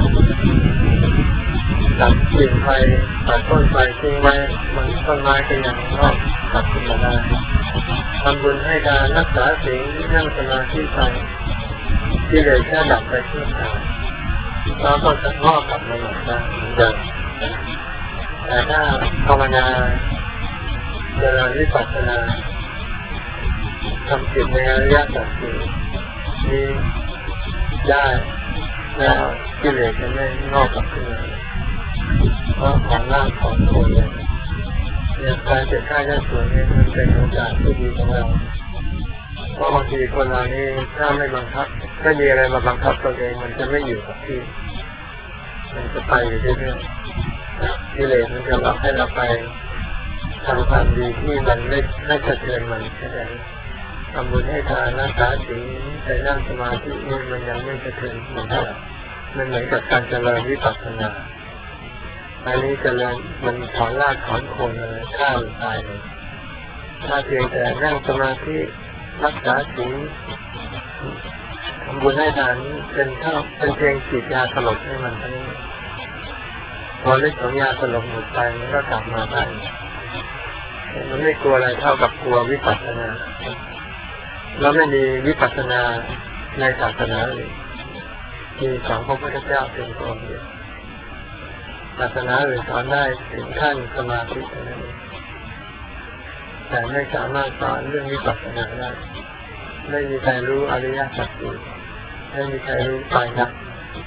ตัดกิ่งไฟตัดต้นไฟทิ้งไว้มันต้นไม้ก็ยังงอกตัดขึ้นมาได้ทำบุญให้การรักษาศีลนั่งสมาธิไปที่เลยแค่ดับไปชั่วคราวเราก็จะงอกกลับมาเหมือนเดิมแต่ถ้าภาวนาเจริญวิปัสสนาทำจิตในอริยสัจสี่นี้ได้แล้วกิเลสจะไม่งอกกลับขึ้นมาเพราะของร่างของโคนเนี่ยเนี่ยการเจ็บไข้ได้ป่วยเนี่ยมันเป็นโอกาสที่ดีของเราเพราะบางทีคนเรานี่ถ้าไม่บังคับไม่มีอะไรมาบังคับตัวเองมันจะไม่อยู่กับที่มันจะไปอยู่เรื่อยๆกิเลสมันจะหลอกให้เราไปทำความดีที่มันไม่ไม่สะเทือนมันแค่นั้นทำบุญให้ทานรักษาศีลไปนั่งสมาธินี่มันยังไม่สะเทือนมันเท่าไหร่มันเหมือนกับการเจริญวิปัสสนาอันนี้เจริญมันถอนรากถอนโคนเลยฆ่ามันตายเลยถ้าเพียงแต่นั่งสมาธิรักษาศีลทำบุญให้ทานเป็นเท่าเป็นเพียงฉีดยาสลบให้มันเท่านี้พอฤทธิ์ของยาสลบหมดไปมันก็กลับมาได้มันไม่กลัวอะไรเท่ากับกลัววิปัสสนาแล้วไม่มีวิปัสสนาในศาสนาเลยมีสองพระพุทธเจ้าเป็นองค์เดียวศาสนาอื่นสอนได้ถึงขั้นสมาธิเท่านั้นเองแต่ไม่สามารถสอนเรื่องวิปัสสนาได้ไม่มีใครรู้อริยสัจสี่ไม่มีใครรู้ไตรลักษณ์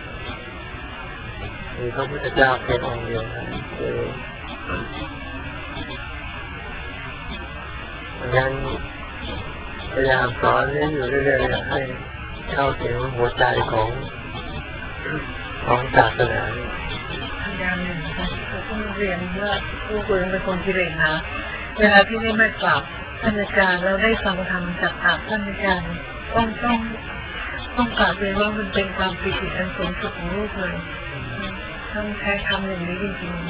มีพระพุทธเจ้าเป็นองค์เดียวกันคือดังนั้นพยายามสอนนี้อยู่เรื่อยๆให้เข้าถึงหัวใจของของศาสนาอย่างหนึ่งเราต้องเรียนว่าผู้คนเป็นคนกิเลสนะเวลาที่ได้มากราบท่านอาจารย์เราได้ฟังธรรมจากปากท่านอาจารย์ต้องต้องต้องกราบเรียนว่ามันเป็นความปิติอันสูงสุดของโลกเลยต้องใช้คำอย่างนี้จริงๆ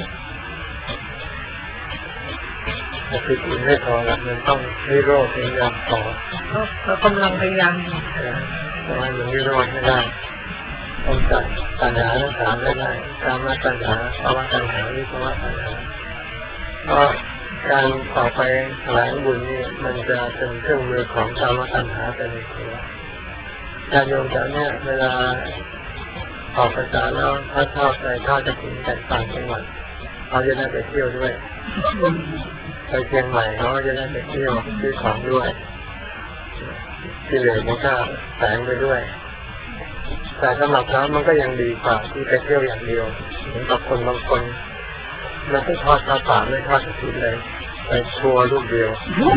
แต่ปิติไม่พอแล้วมันต้องนิโรธพยายามต่อเรากำลังพยายามอยู่ทำไมมันนิโรธไม่ได้ต้องจัดปัญหาทั้งสามได้ได้การมาปัญหาภาวะปัญหาวิภาวะปัญหาเพราะการต่อไปแสวงบุญนี่มันจะเป็นเครื่องมือของภาวะปัญหาไปในตัวการโยมจากเนี้ยเวลาออกพรรษาแล้วถ้าชอบใจทอดจะถึงแต่ต่างจังหวัดเขาจะได้ไปเที่ยวด้วยไปเชียงใหม่เขาจะได้ไปเที่ยวซื้อของด้วยที่เหลือมันก็แฝงไปด้วยแต่สำหรับเขามันก็ยังดีกว่าที่ไปเที่ยวอย่างเดียวเหมือนกับคนบางคนมันไม่ทอดข้าวสารไม่ทอดกระถิ่นเลยไปทัวร์ลูกเดียว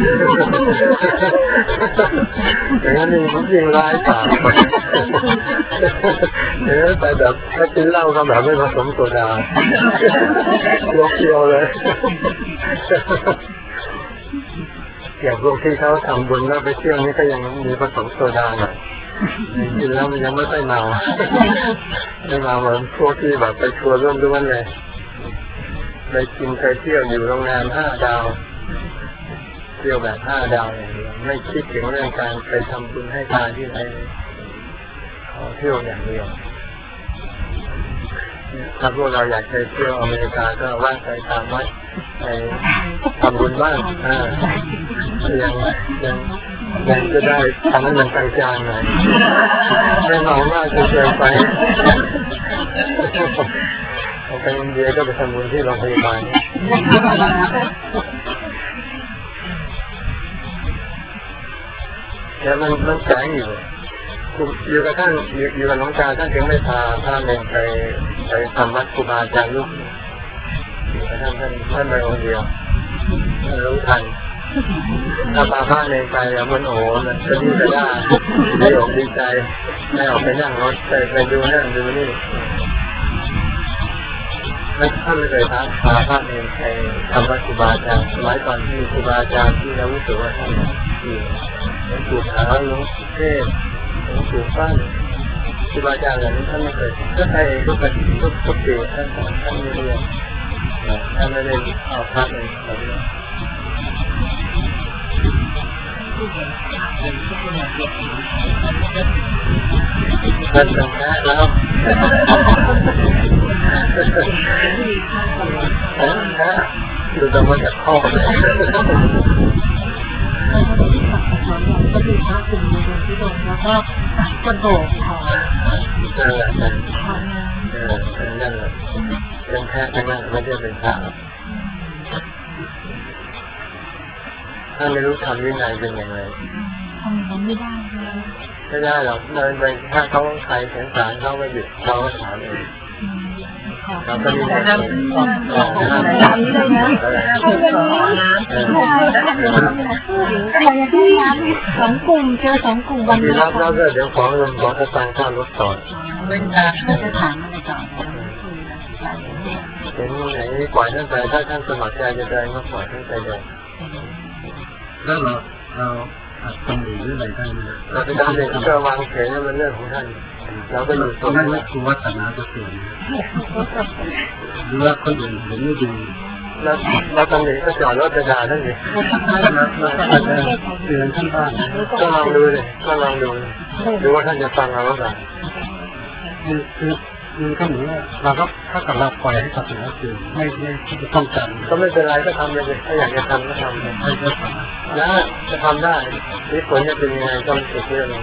อย่างนั้นยิ่งยิ่งร้ายกว่าเออไปแบบถ้ากินเหล้าก็แบบไม่ผสมโซดาโยกเดียวเลยอย่างพวกที่เขาทำบุญแล้วไปเที่ยวนี่ก็ยังมีผสมโซดาหน่อยกินแล้วมันยังไม่ค่อยเมาไม่เมาเหมือนพวกที่แบบไปทัวร์ร่วมด้วยเลยไปกินไปเที่ยวอยู่โรงแรมห้าดาวเที่ยวแบบห้าดาวอย่างเดียวไม่คิดถึงเรื่องการไปทำบุญให้ทานที่ไหนขอเที่ยวอย่างเดียวถ้าพวกเราอยากไปเที่ยวอเมริกาก็ว่างไปตามวัดไปทำบุญบ้างอ่ายังยังแรงจะได้ทำให้มันกลางๆหน่อยไม่เมามากจนเกินไปเอาไปอินเดียก็ไปทำบุญที่โรงพยาบาลแต่มันมันแสงอยู่อยู่กับท่านอยู่กับน้องชาท่านจึงไม่พาท่านเองไปไปทำวัดครูบาอาจารย์ลูกอยู่กับท่านท่านท่านไปองค์เดียวท่านรู้ทันถ้าพาพระเองไปมันโอ้มันจะดีจะได้ไม่ออกดีใจไม่ออกไปนั่งรถไปไปดูนั่นดูนี่แล้วท่านไม่เคยพาพาพระเองไปทำวัดครูบาอาจารย์สมัยก่อนที่ครูบาอาจารย์ที่เรารู้สึกว่าท่านอยู่หลวงปู่ขาวหลวงปู่เทศหลวงปู่ฟั่นครูบาอาจารย์เหล่านี้ท่านไม่เคยก็ไปทุกปีทุกทุกปีท่านท่านไม่เรียนท่านไม่ได้เอาพระเองไปท่านทำแท้แล้วแท้ดูจะมาจากข้อเลยก็คือพระกลุ่มในวงที่โดนแล้วก็กระโดดคอนั่นแหละเออนั่นแหละเป็นแค่ทั้งนั้นไม่ได้เป็นพระถ้าไม่รู้ทำวินัยเป็นยังไงทำไม่ได้ไม่ได้หรอกเดินไปถ้าเขาใครสงสารเขาไม่หยุดเขาก็ถามเองเราก็มีแต่ทำแบบนี้เลยนะอะไรที่สองกลุ่มเจอสองกลุ่มวันนี้รับแล้วก็เดี๋ยวขอเงินขอสตางค์ค่ารถต่อเป็นตาจะถามอะไรต่อเห็นไหนปล่อยท่านไปถ้าท่านสมัครใจจะเดินก็ปล่อยท่านไปเดินแล้วเราเราตำหนิหรืออะไรท่านเราไปตำหนิก็วางเฉยนั่นมันเรื่องของท่านเราก็อยู่ตรงนั้นคือวัฒนธรรมเสื่อมหรือว่าคนอื่นเห็นไม่ดีเราเราตำหนิก็จอดรถจะด่าท่านดิเราจะเตือนท่านบ้างก็ลองดูเลยก็ลองดูดูว่าท่านจะฟังเราหรือเปล่าคือคือมันก็เหมือนว่าเราก็ถ้ากับเราปล่อยให้ศาสนาเสื่อมไม่ไม่จะต้องจำก็ไม่เป็นไรก็ทำเลยถ้าอยากจะทำก็ทำเลยให้ก็ทำได้จะทำได้นี่ผลจะเป็นยังไงก็เป็นเรื่องนึง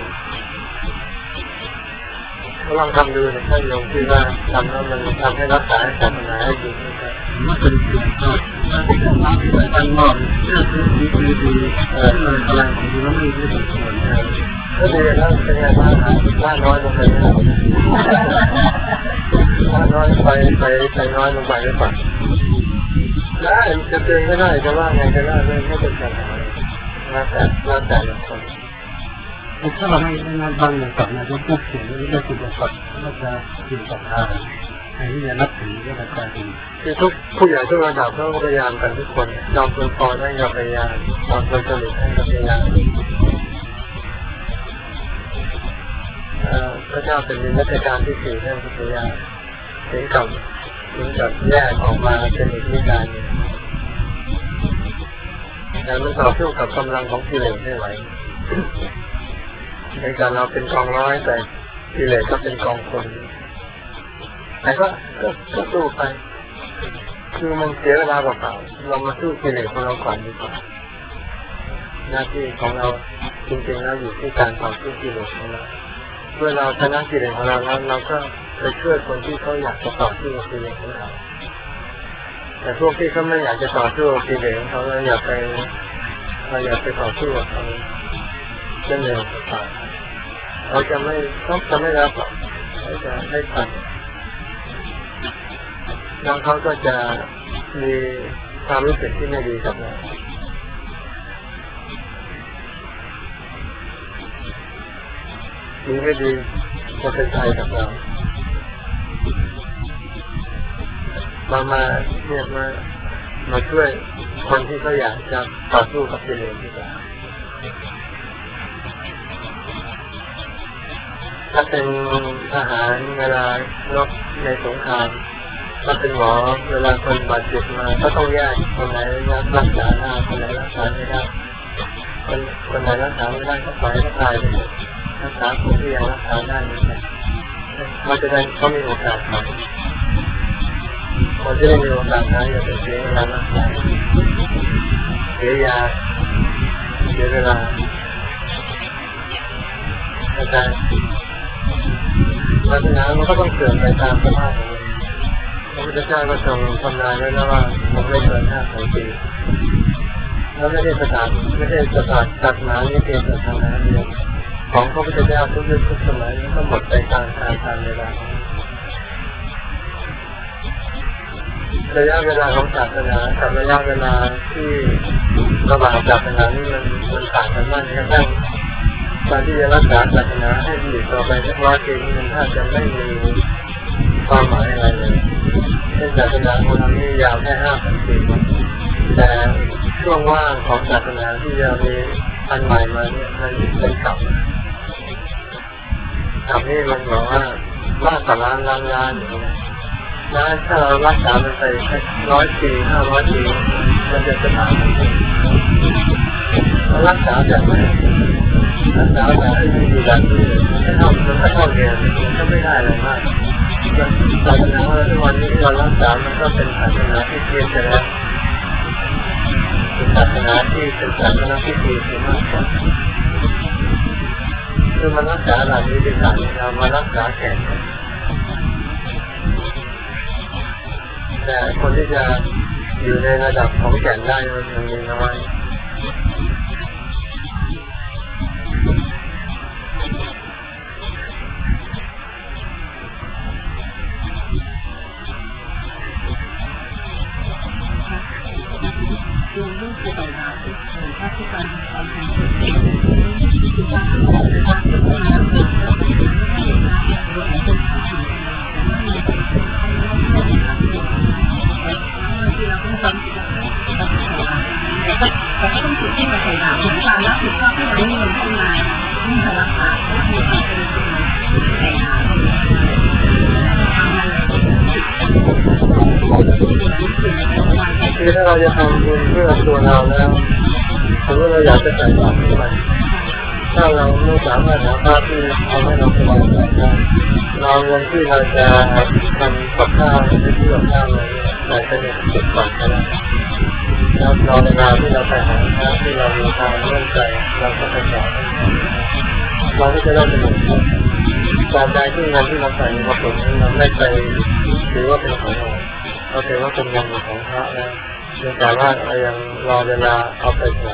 ก็ลองทำดูนะท่านลองคิดว่าทำแล้วมันทำให้รักษาศาสนาให้ดีนะครับมันเป็นสิ่งที่ตั้งนอกเรื่องดีดีดีเอออะไรของดีแล้วไม่ไม่สมควรก็ดีแล้วเป็นไงบ้างบ้านน้อยลงไปนะบ้านน้อยไปไปไปน้อยลงไปหรือเปล่าได้จะเตือนก็ได้จะว่าไงก็ได้ไม่ไม่เป็นปัญหาแล้วแต่แล้วแต่ละคนถ้าเราให้งานบางอย่างกับนายกพูดถึงเรื่องสุขภาพก็จะถึงสัมพันธ์ให้ที่จะนับถือก็จะกลายเป็นคือทุกผู้ใหญ่ทุกระดับเขาพยายามกันทุกคนยอมคนพอได้ยอมพยายามยอมคนสนุกให้พยายามพระเจ้าเป็นรัชกาลที่สี่ท่านพยายามถึงกับถึงกับแยกออกมาเป็นอีกนิกายแต่มันต่อสู้กับกำลังของกิเลสไม่ไหวในการเราเป็นกองร้อยแต่กิเลสก็เป็นกองคนแต่ก็ก็ก็สู้ไปคือมันเสียเวลาเปล่าๆเรามาสู้กิเลสของเราก่อนดีกว่าหน้าที่ของเราจริงๆแล้วอยู่ที่การต่อสู้กิเลสของเราเมื่อเราชนะกิเลสของเราแล้วเราก็ไปช่วยคนที่เขาอยากจะต่อสู้กับกิเลสของเราแต่พวกที่เขาไม่อยากจะต่อสู้กับกิเลสของเขาเราอยากไปเราอยากไปต่อสู้กับเขาเรื่องเร็วกว่าเราจะไม่ต้องจะไม่รับหรอกเราจะให้ทันแล้วเขาก็จะมีความรู้สึกที่ไม่ดีกับเราดีไม่ดีจะเป็นใจกับเรามามาเนี่ยมามาช่วยคนที่เขาอยากจะต่อสู้กับกิเลสดีกว่าถ้าเป็นทหารเวลารบในสงครามถ้าเป็นหมอเวลาคนบาดเจ็บมาก็ต้องแยกคนไหนรักษาได้คนไหนรักษาไม่ได้คนคนไหนรักษาไม่ได้ก็ปล่อยให้ตายไปเลยรักษาคนที่ยังรักษาได้ไม่ได้มันจะได้เขามีโอกาสหายคนที่ไม่มีโอกาสหายอย่าไปเสียเวลารักษาเสียยาเสียเวลาแต่ศาสนามันก็ต้องเสื่อมไปตามสภาพของมันพระพุทธเจ้าก็ทรงทำนายไว้แล้วว่ามันไม่เกินห้าพันปีแล้วไม่ได้ศาสนาไม่ได้ศาสนาศาสนาไม่เพียงศาสนาเดียวของพระพุทธเจ้าทุกยุคทุกสมัยมันก็หมดไปตามกาลตามเวลาระยะเวลาของศาสนากับระยะเวลาที่ระหว่างศาสนานี่มันมันต่างกันมากกระทั่งการที่จะรักษาศาสนาให้อยู่ต่อไปสักร้อยปีนี้มันถ้าจะไม่มีความหมายอะไรเลยเช่นศาสนาของเรานี่ยาวแค่ห้าพันปีแต่ช่วงว่างของศาสนาที่จะมีอันใหม่มาเนี่ยมันเป็นกลับกลับนี่มันบอกว่าว่าสารล้างล้านอย่างนี้นะถ้าเรารักษามันไปร้อยปีห้าร้อยปีมันจะสถานเรารักษาแบบไหนรักษาแบบให้ดีแบบนี้ไม่เท่ามันไม่เท่าเดิมมันก็ไม่ได้อะไรมากศาสนาทุกวันนี้เรารักษามันก็เป็นศาสนาที่เพียงแต่ละเป็นศาสนาที่เป็นศาสนาที่ดีมากกว่าคือมันรักษาหลักนี้เป็นหลักเรามารักษาแก่นแต่คนที่จะอยู่ในระดับของแก่นได้มันยังมีน้อยดูเรื่องที่ต่างๆที่ถ้าที่การทำงานที่การทำงานที่การทำงานที่การทำงานที่การทำงานที่การทำงานที่การทำงานที่การทำงานที่เราต้องทำแต่ก็แต่ก็ต้องฝึกให้มันใส่หนาถึงการรับผิดชอบที่เราไม่มีขึ้นมาที่จะรักษาและมีความเป็นจริงใส่หนาทำอะไรคือถ้าเราจะทำบุญเพื่อตัวเราแล้วถ้าเราอยากจะใส่บาตรให้มันถ้าเราไม่สามารถหาภาพที่ทำให้เราสบายใจได้เราเงินที่เราจะทำกับข้าวในที่กับข้าวอะไรใส่ไปในจุดก่อนก็ได้แล้วเราเวลาที่เราไปหาพระที่เรามีทางเลื่อนใจเราก็ไปสอนเราก็จะได้เป็นหนึ่งการใจที่เงินที่เราใส่ในกระปุกนี้เราไม่ไปถือว่าเป็นของเราเราถือว่าเป็นเงินของพระแล้วแต่ว่าเรายังรอเวลาเอาไปใช้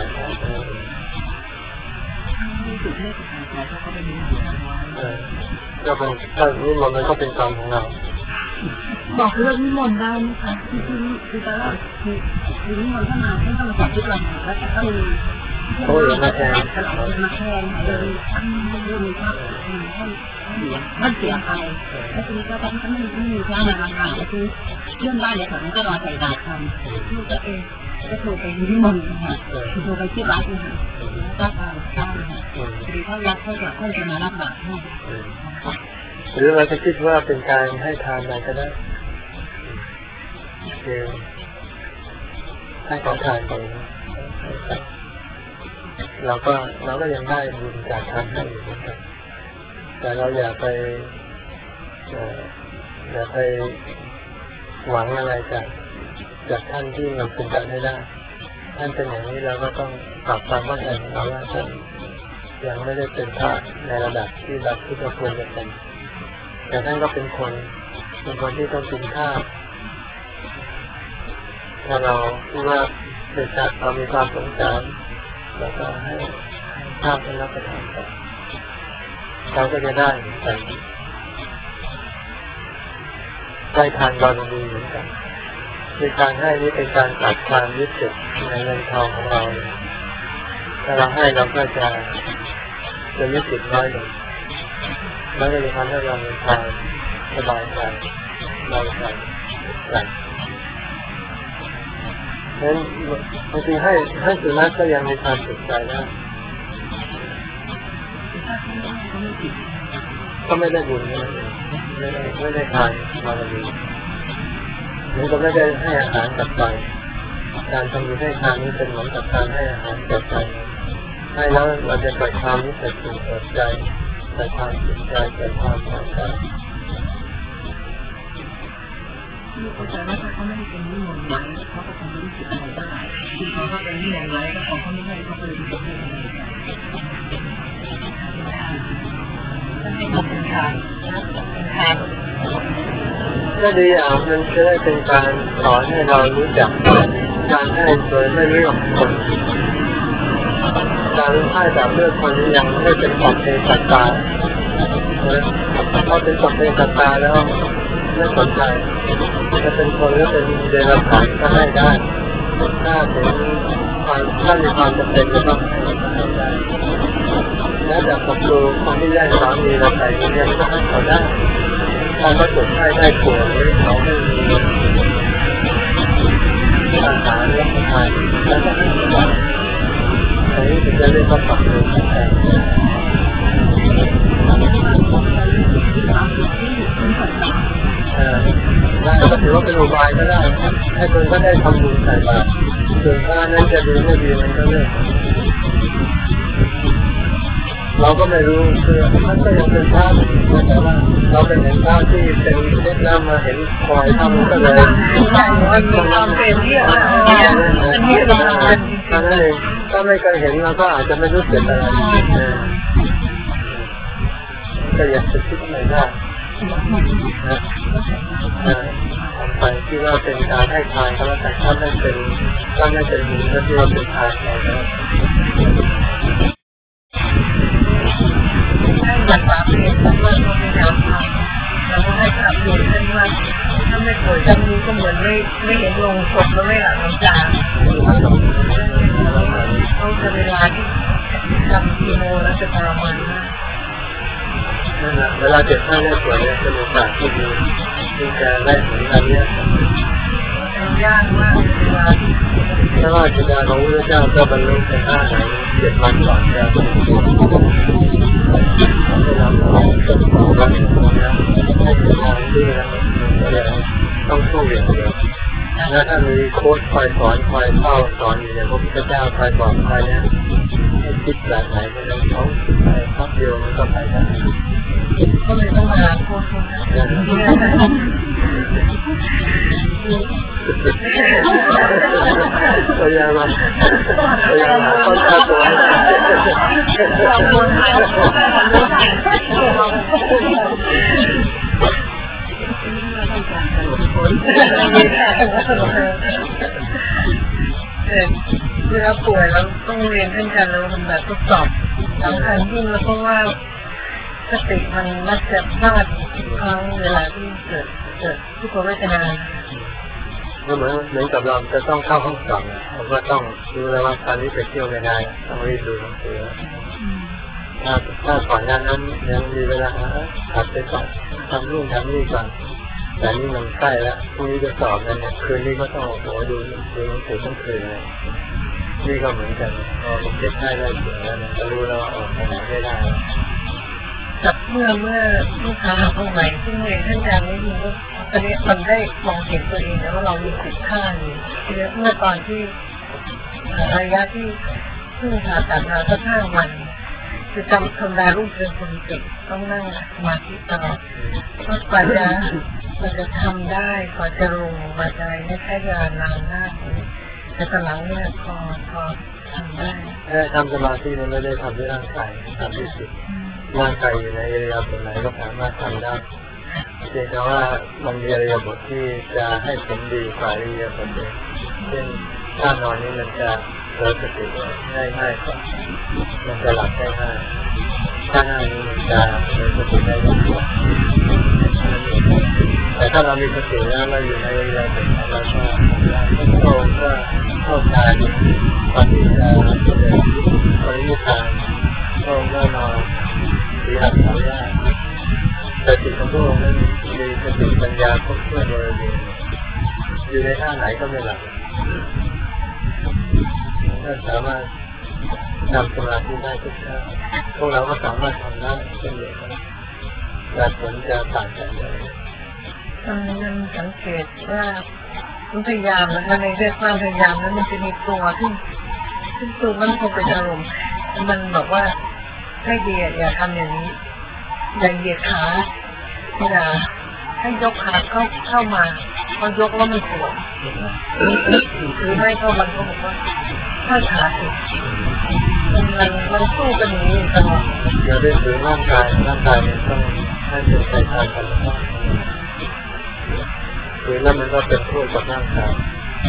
ก็เป็นถ้านิมนต์มันก็เป็นกรรมของเราบอกเรื่องนิมนต์ได้ไหมคะที่ที่คือตอนแรกคือคือนิมนต์เข้ามาไม่ต้องมาสอนทุกวันแล้วก็ต้องมีโอ้ยมาแทนมาแทนเลยท่านเรื่องนี้ครับท่านท่านเสียไปแล้วทีนี้ก็ต้องไม่ไม่มีพระมาทำแล้วคือเรื่องบ้านเนี่ยผมก็รอใส่บาตรทำลูกก็เองก็โทรไปนิมนต์ค่ะโทรไปที่วัดค่ะก็ตามตามค่ะคือเขารับเขาจะเขาจะมารับบาตรให้หรือเราจะคิดว่าเป็นการให้ทานอะไรก็ได้คือให้ของทานไปเราก็เราก็ยังได้บุญจากทานให้อยู่เหมือนกันแต่เราอย่าไปอย่าไปหวังอะไรจากจากท่านที่เราเป็นการให้ได้ท่านเป็นอย่างนี้เราก็ต้องปรับความเข้าใจของเราว่าท่านยังไม่ได้เป็นพระในระดับที่เราที่เราควรจะเป็นแต่ท่านก็เป็นคนเป็นคนที่ต้องกินข้าวถ้าเราคิดว่าเป็นชาติเรามีความสงสารแล้วก็ให้ข้าวเป็นรับประทานต่อเราก็จะได้เหมือนกันได้ทานบารมีเหมือนกันในการให้นี้เป็นการตัดความยึดติดในเงินทองของเราถ้าเราให้เราก็จะจะยึดติดน้อยลงแล้วก็จะทำให้เรามีความสบายใจเราใจใจนั้นบางทีให้ให้สุนัขก็ยังมีความสุขใจได้ก็ไม่ได้บุญไม่ได้ไม่ได้ทานบารมีมันก็ไม่ได้ให้อาหารกับใจการทำบุญให้ทานนี้เป็นเหมือนกับการให้อาหารกับใจให้แล้วเราจะเกิดความรู้สึกสุขเกิดใจเกิดความสุขใจเกิดความพอใจลูกเข้าใจว่าถ้าเขาไม่ได้เป็นนิมนต์ไว้เขาก็คงไม่รู้สึกอะไรได้ที่เขาก็เป็นนิมนต์ไว้ก็ของเขาไม่ให้เขาก็เลยรู้สึกไม่ดีให้เขาเป็นทางเป็นทางก็ดีอ่ะมันจะได้เป็นการสอนให้เรารู้จักการให้โดยไม่เลือกคนการให้แบบเลือกคนยังไม่เป็นสัพเพสัตตาพอเป็นสัพเพสัตตาแล้วไม่สนใจจะเป็นคนหรือเป็นเดรัจฉานก็ให้ได้ถ้าถึงความถ้ามีความจำเป็นก็ต้องให้ได้แล้วจากศัตรูคนที่แย่งสามีเราใส่เงินก็ให้เขาได้ถ้าเขาจุดให้ได้ป่วยหรือเขาไม่มีอาหารรับประทานแล้วก็ให้เขาได้อันนี้ถึงจะเรียกว่าสัพเพสัตตาได้ก็ถือว่าเป็นอุบายก็ได้ให้คนก็ได้ทำบุญใส่บาตรส่วนพระนั้นจะดีไม่ดีมันก็เรื่องเราก็ไม่รู้คือมันก็ยังเป็นพระแต่ว่าเราเป็นเห็นพระที่เป็นเล็กน้ำมาเห็นคอยทำก็เลยมันมีความเป็นเรื่องอันนี้เราอันนั้นเองถ้าไม่เคยเห็นเราก็อาจจะไม่รู้สึกอะไรก็อยากจะคิดอะไรได้ไปที่ว่าเป็นการให้ทานก็แล้วแต่ถ้าไม่เป็นถ้าไม่เป็นบุญก็ที่ว่าเป็นทานเราแล้วให้แบบปากเองเพราะว่าเราไม่อยากทำเราก็ให้ปรับเปลี่ยนขึ้นว่าถ้าไม่ป่วยจำนี้ก็เหมือนไม่ไม่เห็นลงศพแล้วไม่หลังน้ำตาเขาจะเวลาที่ทำคีโมแล้วจะทรมานมากนั่นแหละเวลาเจ็บไข้ได้ป่วยเนี่ยจะมีโอกาสที่ดีที่จะได้ผลอันนี้ยากมากเวลาที่ถ้าว่าจิตาของพระเจ้าก็บรรลุในท่าไหนเจ็ดวันก่อนจะให้เราฝึกฝนรักษาแล้วให้ถึงทางที่เราต้องสู้อย่างเดียวและถ้ามีโค้ชคอยสอนคอยเฝ้าสอนอยู่เนี่ยพระพุทธเจ้าคอยบอกคอยเนี่ยให้คิดแบบไหนก็ได้เขาคิดไปพักเดียวมันก็ไปได้ก็เลยต้องมาโค้ชพยายามมาพยายามหาต้นตอตัวเราคนไทยเวลาป่วยเราต้องเรียนขึ้นกันแล้วมันแบบทดสอบสำคัญยิ่งแล้วเพราะว่าสติมันมักจะพลาดครั้งเวลาที่เกิดเกิดทุกขเวทนาก็เหมือนเหมือนกับเราจะต้องเข้าห้องสอบเราก็ต้องดูแล้วว่าตอนนี้ไปเที่ยวไม่ได้ต้องรีบดูหนังสือถ้าถ้าก่อนหน้านั้นยังมีเวลาขับไปก่อนทำนู่นทำนี่ก่อนแต่นี่มันใกล้แล้วพรุ่งนี้จะสอบแล้วเนี่ยคืนนี้ก็ต้องโอ้ดูดูหนังสือทั้งคืนเลยนี่ก็เหมือนกันพอมันเจ็บไข้ได้ป่วยแล้วเนี่ยจะรู้แล้วว่าออกไปไหนไม่ได้แต่เมื่อเมื่อลูกค้าคนใหม่ซึ่งเรียนขึ้นการนี้มันก็ตอนนี้มันได้มองเห็นตัวเองแล้วว่าเรามีคุณค่าอยู่เมื่อตอนที่ระยะที่เพิ่งผ่าตัดมาสักห้าวันคือจำธรรมดาลูกเป็นคนติดต้องนั่งสมาธิตลอดก็กว่าจะกว่าจะทำได้กว่าจะลงมาใจไม่ใช่เวลานานมากแต่ตอนหลังเนี่ยพอพอทำได้ทำสมาธิมันไม่ได้ทำด้วยร่างกายทำด้วยจิตร่างกายอยู่ในอิริยาบถไหนก็สามารถทำได้เพียงแต่ว่ามันมีอิริยาบถที่จะให้ผลดีกว่าอิริยาบถอื่นเช่นถ้านอนนี้มันจะเกิดสติได้ง่ายกว่ามันจะหลับได้ง่ายถ้านั่งนี้มันจะเกิดสติได้ยากกว่าแต่ถ้าเรามีสติแล้วเราอยู่ในอิริยาบถเราก็โตก็เข้าใจตอนที่จะเกิดปรินิพพานโตก็นอนที่หัดทำได้แต่จิตของพวกเรานั้นมีสติปัญญาครบถ้วนบริบูรณ์อยู่ในท่าไหนก็ไม่หลับถ้าสามารถทำสมาธิได้ทุกท่าพวกเราก็สามารถทำได้เช่นเดียวกันแต่ผลจะต่างกันเลยมันสังเกตว่าพยายามนะคะในเรื่องความพยายามนั้นมันจะมีตัวที่ซึ่งตัวมันคงเป็นอารมณ์มันบอกว่าให้ดีอย่าทำอย่างนี้อย่าเหยียดขาเวลาให้ยกขาเข้าเข้ามาพอยกแล้วมันปวดหรือไม่ก็มันก็บอกว่าถ้าขาติดมันมันมันสู้กันอย่างนี้ตลอดอย่าได้ถือร่างกายร่างกายเนี่ยต้องให้เป็นใจทางกันหรือแล้วมันก็เป็นโทษกับร่างกาย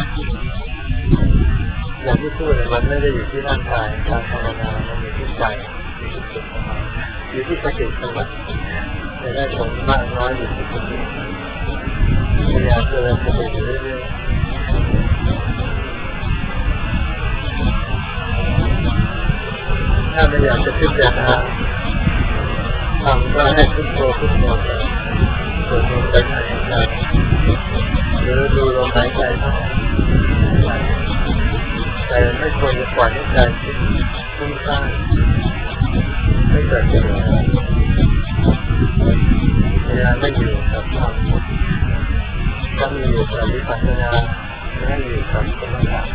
อย่างที่พูดเนี่ยมันไม่ได้อยู่ที่ร่างกายการภาวนามันอยู่ที่ใจอยู่ที่จิตของเราอยู่ที่สติสมาธิจะได้ผลมากน้อยอยู่ที่จิตพยายามเจริญสติอยู่เรื่อยๆถ้าไม่อยากจะพิจารณาทำก็ให้พุทโธพุทโธไปสวดมนต์ไปในใจหรือดูลมหายใจเข้าแต่ไม่ควรจะปล่อยให้ใจคิดฟุ้งซ่านไม่เกิดประโยชน์พยายามไม่อยู่กับธรรมถ้ามีอยู่กับวิปัสสนาไม่อยู่กับสมถะ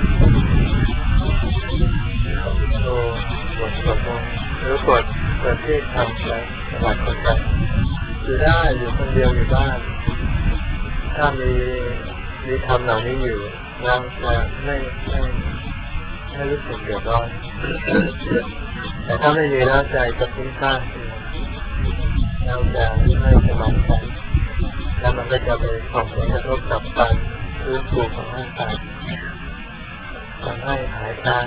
โตบทสวดมนต์หรือบทเปิดเทศทำไปสบายคนใจอยู่ได้อยู่คนเดียวอยู่บ้านถ้ามีมีธรรมเหล่านี้อยู่เราจะไม่ไม่ไม่รู้สึกเดือดร้อนแต่ถ้าไม่มีแล้วใจจะฟุ้งซ่านเราจะไม่สบายใจแล้วมันก็จะไปส่งผลกระทบกับการฟื้นฟูของร่างกายทำให้หายตา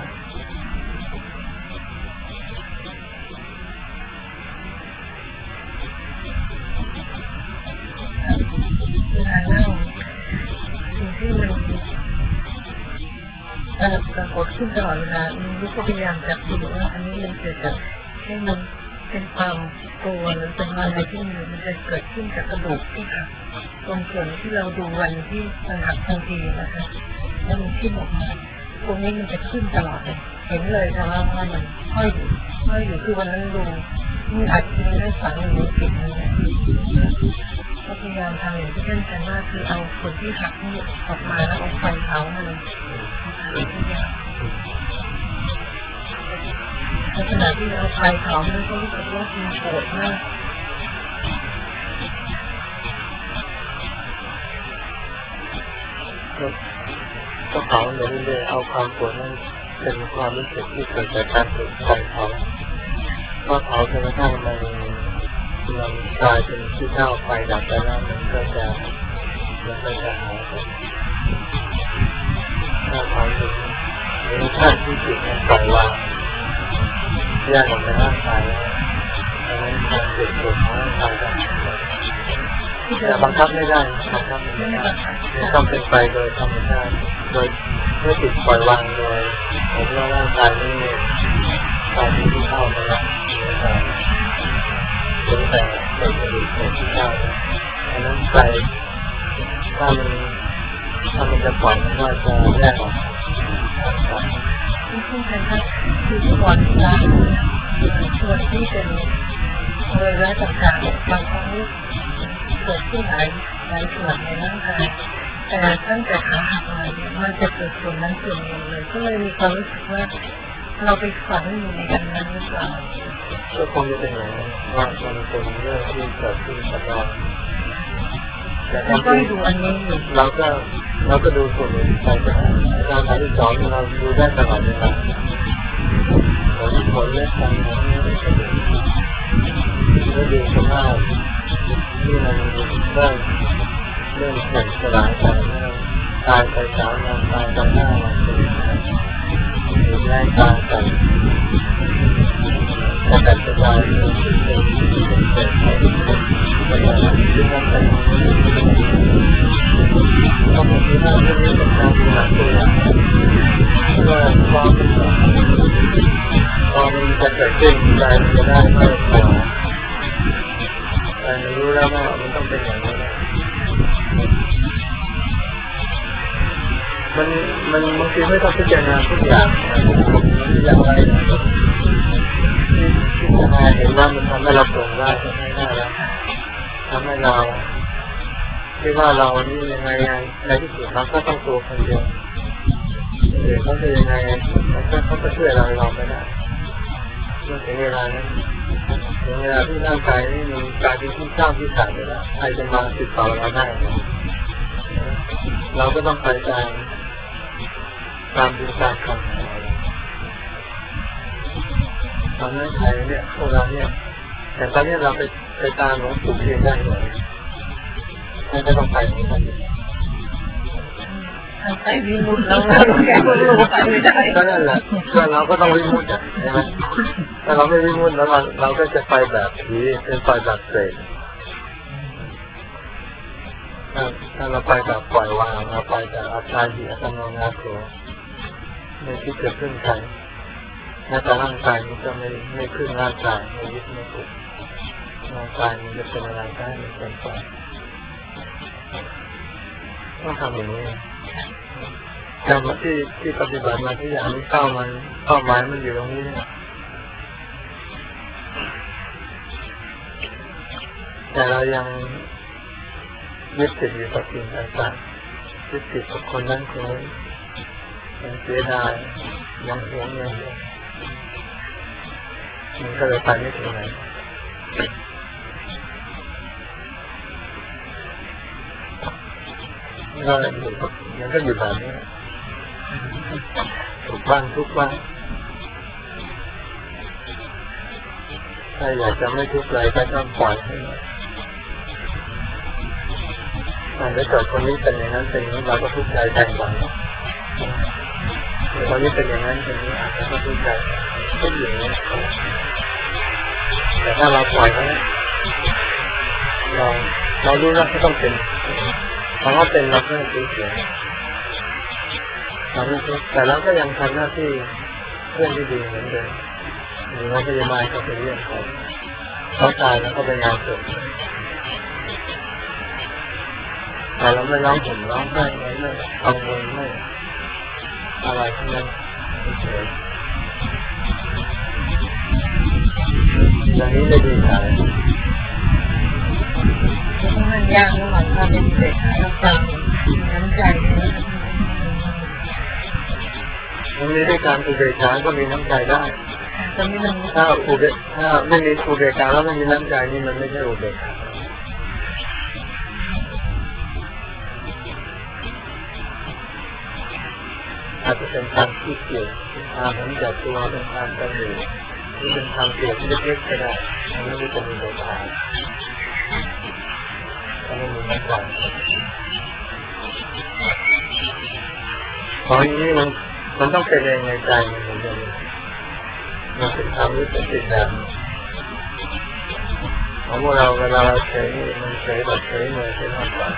เวลาเล่าสิ่งที่มันเอ่อปรากฏขึ้นตลอดเวลามันก็พยายามจับดูว่าอันนี้มันเกิดจากให้มันเป็นความกลัวหรือเป็นอะไรที่มันจะเกิดขึ้นจากกระดูกที่หักตรงส่วนที่เราดูวันที่มันหักทันทีนะคะแล้วมันขึ้นออกมาตรงนี้มันจะขึ้นตลอดเลยเห็นเลยค่ะว่าว่ามันห้อยอยู่ห้อยอยู่คือวันนั้นดูมันอาจจะไม่ได้ฝังอยู่ในจิตนั่นแหละก็พยายามทำอย่างที่ท่านอาจารย์ว่าคือเอาส่วนที่หักนี่ออกมาแล้วเอาไฟเผามันเลยในขณะที่เราไฟเผามันก็รู้สึกว่ามันปวดมากก็เผาเรื่อยๆเอาความปวดนั้นเป็นความรู้สึกที่เกิดจากการถูกไฟเผาก็เผาจนกระทั่งมันมันกลายเป็นที่เท่าไฟดับไปแล้วมันก็จะมันก็จะหายไปถ้าเผาถึงหรือถ้าที่จิตมันปล่อยวางแยกออกจากร่างกายแล้วอันนั้นการเกิดปวดของร่างกายได้แต่บังคับไม่ได้บังคับไม่ได้ต้องเป็นไปโดยธรรมชาติโดยเมื่อจิตปล่อยวางโดยเห็นว่าร่างกายนี้ตอนที่เข้ามาแล้วถึงแต่เป็นกระดูกของที่เข้าอันนั้นใจถ้ามันถ้ามันจะปล่อยมันก็จะแยกออกที่พูดกันนะคือก่อนที่จะส่วนที่เป็นอวัยวะต่างๆบางครั้งเกิดขึ้นหลายหลายส่วนในร่างกายแต่ตั้งแต่ขาหักมาเนี่ยมันจะเกิดส่วนนั้นส่วนเดียวเลยก็เลยมีความรู้สึกว่าเราไปฝังอยู่ในกันนั้นหรือเปล่าก็คงจะเป็นอย่างนั้นว่ามันเป็นเรื่องที่เกิดขึ้นกับเราแต่เราก็ดูอันนี้เราก็เราก็ดูส่วนอื่นไปแต่การทำที่สองเราดูได้ตลอดเวลาผลผลเรื่องการงานแล้วดูสภาพที่มันเริ่มเริ่มแข็งสลายไปตายไปสามวันตายไปห้าวันเป็นหรือแรงตายไปแต่แต่สบายเป็นเป็นเป็นเป็นอะไรที่มันเป็นก็เป็นที่น่าเรื่องนี้เป็นการดูแลตัวเพื่อความเป็นพอมันจะเกิดขึ้นใจจะได้ไม่พอแต่ไม่รู้แล้วว่ามันต้องเป็นอย่างนี้มันมันบางทีไม่ต้องพิจารณาทุกอย่างอย่างไรพิจารณาเห็นว่ามันทำให้เราปลงได้ทำให้ได้แล้วทำให้เราไม่ว่าเรานี่ยังไงในที่สุดเราก็ต้องตัวคนเดียวหรือเขาจะยังไงเขาก็ช่วยเราเราไม่ได้เมื่อถึงเวลานั้นถึงเวลาที่ร่างกายนี่มีการที่ที่สร้างที่ขาดไปแล้วใครจะมาติดต่อเราได้เราก็ต้องไปตามตามดูตามคำของเราตอนนั้นใครเนี่ยพวกเราเนี่ยแต่ตอนนี้เราไปไปตามหลวงปู่เทียนได้เลยนั่นก็ต้องไปเหมือนกันไปวิมุตติเราเราแก้คนรู้ไปไม่ได้ก็นั่นแหละก็เราก็ต้องวิมุตติใช่ไหมถ้าเราไม่วิมุตติแล้วเราเราก็จะไปแบบผีเป็นไปแบบเสกถ้าเราไปแบบปล่อยวางเราไปแบบอาชาญิอัตโนนาโถไม่คิดจะพึ่งใครแม้แต่ร่างกายมันก็ไม่ไม่พึ่งร่างกายไม่ยึดไม่ติดร่างกายมันจะเป็นอะไรได้มันเป็นไปต้องทำอย่างนี้การที่ที่ปฏิบัติมาที่อย่างนี้เป้ามันเป้าหมายมันอยู่ตรงนี้แต่เรายังยึดติดอยู่กับสิ่งต่างๆยึดติดกับคนนั้นคนนี้ยังเสียดายยังหวงยังมันก็เลยไปไม่ถึงไหนก็อยู่มันก็อยู่แบบนี้ทุกวันทุกวันถ้าอยากจะไม่ทุกข์เลยก็ต้องปล่อยให้ถ้าเกิดคนนี้เป็นอย่างนั้นเป็นอย่างนี้เราก็ทุกข์ใจแทนกันคนนี้เป็นอย่างนั้นเป็นอย่างนี้อาจจะก็ทุกข์ใจก็อยู่อย่างนี้แต่ถ้าเราปล่อยเขาเราเรารู้ว่าเขาต้องเป็นเพราะว่าเป็นเราก็ไม่เสียเราไม่ทุกข์แต่เราก็ยังทำหน้าที่เพื่อนที่ดีเหมือนเดิมหรือว่าพยาบาลก็เป็นเรื่องของเขาตายแล้วก็เป็นงานศพแต่เราไม่ร้องห่มร้องไห้ไม่ไม่กังวลไม่อะไรทั้งนั้นเฉยอย่างนี้ได้ดีใจมันยากระหว่างความเป็นเด็กและความน้ำใจมันมีด้วยการอุเบกขาก็มีน้ำใจได้ถ้าอุเบกถ้าไม่มีอุเบกขาแล้วไม่มีน้ำใจนี่มันไม่ใช่อุเบกขาอาจจะเป็นทางที่เกี่ยวทางนั้นจากตัวเป็นทางกันอยู่หรือเป็นทางเกี่ยวที่เล็กๆก็ได้อันนี้ไม่จะมีอุเบกขาถ้าไม่มีน้ำใจของนี้มันมันต้องเป็นเองในใจมันเหมือนกันมันเป็นความรู้สึกติดแบบของพวกเราเวลาเราเฉยมันเฉยแบบเฉยเลยใช่ไหมครับ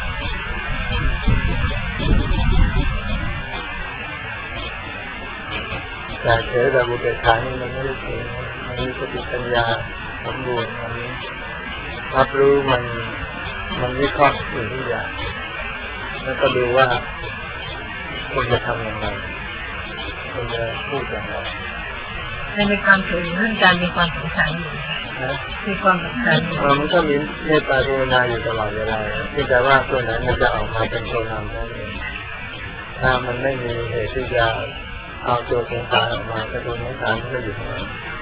แต่เฉยแบบอุเบกขานี่มันไม่ได้เฉยมันมีสติปัญญาสมบูรณ์มันรับรู้มันมันวิเคราะห์สิ่งทุกอย่างแล้วก็ดูว่าควรจะทำยังไงควรจะพูดอย่างไรในความเฉยเรื่องการมีความสงสารอยู่มีความสงสารมันก็มีเมตตากรุณาอยู่ตลอดเวลาที่จะว่าตัวนั้นมันจะออกมาเป็นตัวนำได้เองถ้ามันไม่มีเหตุที่จะเอาตัวสงสารออกมาแต่ตัวสงสารมันก็อยู่ข้างใน